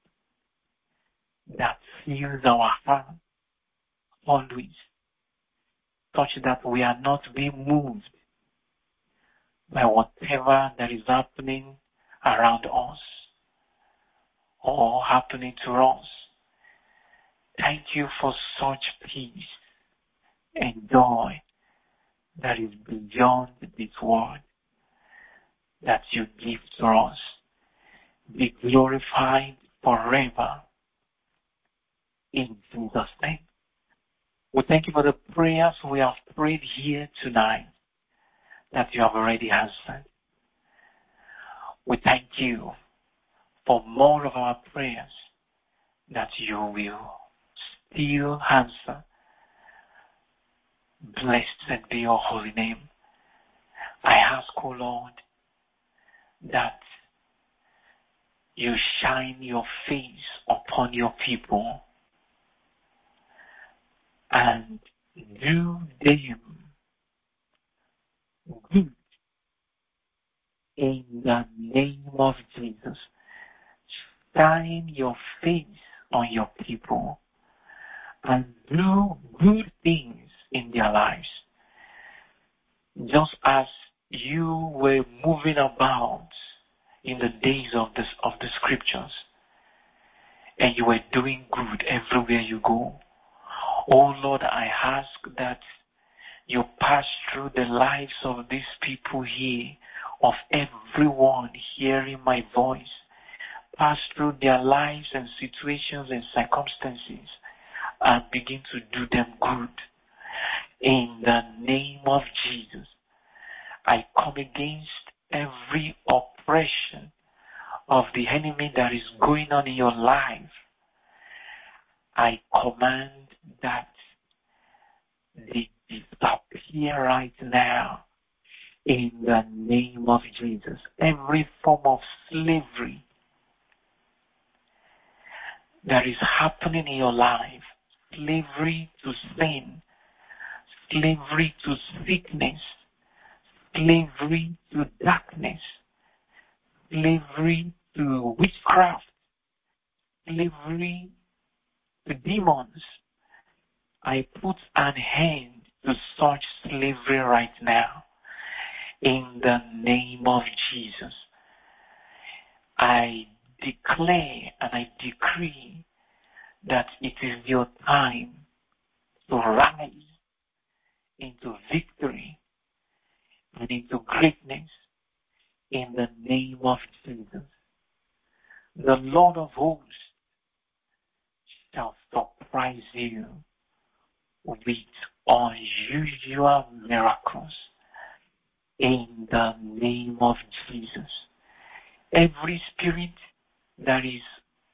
that fills our heart always, such that we are not being moved by whatever that is happening around us or happening to us. Thank you for such peace and joy that is beyond this world that you give to us. Be glorified forever in Jesus' name. We thank you for the prayers we have prayed here tonight that you have already answered. We thank you for more of our prayers that you will still answer. Blessed be your holy name. I ask, O Lord, that you shine your face upon your people and do them good in the name of Jesus. Shine your face on your people and do good things in their lives. Just as you were moving about in the days of the scriptures and you were doing good everywhere you go. Oh Lord, I ask that you pass through the lives of these people here, of everyone hearing my voice. Pass through their lives and situations and circumstances and begin to do them good. In the name of Jesus, I come against every oppression of the enemy that is going on in your life. I command that they disappear right now in the name of Jesus. Every form of slavery that is happening in your life, slavery to sin, slavery to sickness, slavery to darkness, slavery to witchcraft, slavery to demons. I put an end to such slavery right now. In the name of Jesus, I declare and I decree that it is your time to rise into victory and into greatness in the name of Jesus. The Lord of hosts shall surprise you with unusual miracles in the name of Jesus. Every spirit that is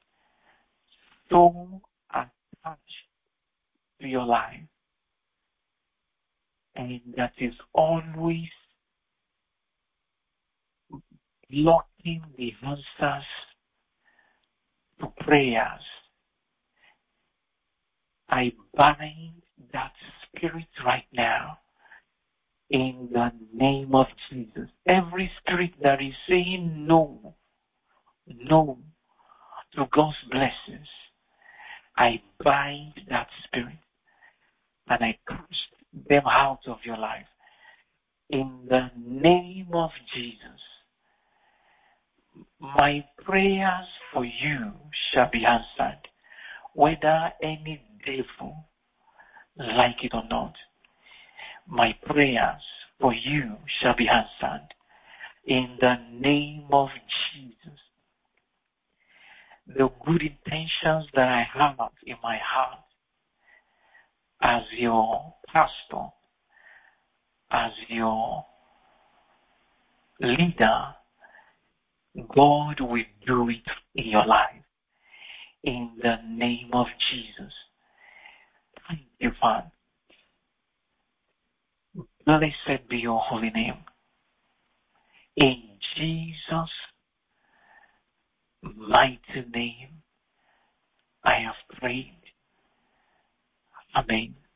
so attached to your life and that is always blocking the answers to prayers, I bind that spirit right now in the name of Jesus. Every spirit that is saying no to God's blessings, I bind that spirit and I cast them out of your life. In the name of Jesus, my prayers for you shall be answered, whether any devil like it or not. My prayers for you shall be answered in the name of Jesus. The good intentions that I have in my heart as your pastor, as your leader, God will do it in your life in the name of Jesus. Thank you, Father. Blessed be your holy name. In Jesus' mighty name, I have prayed. Amen.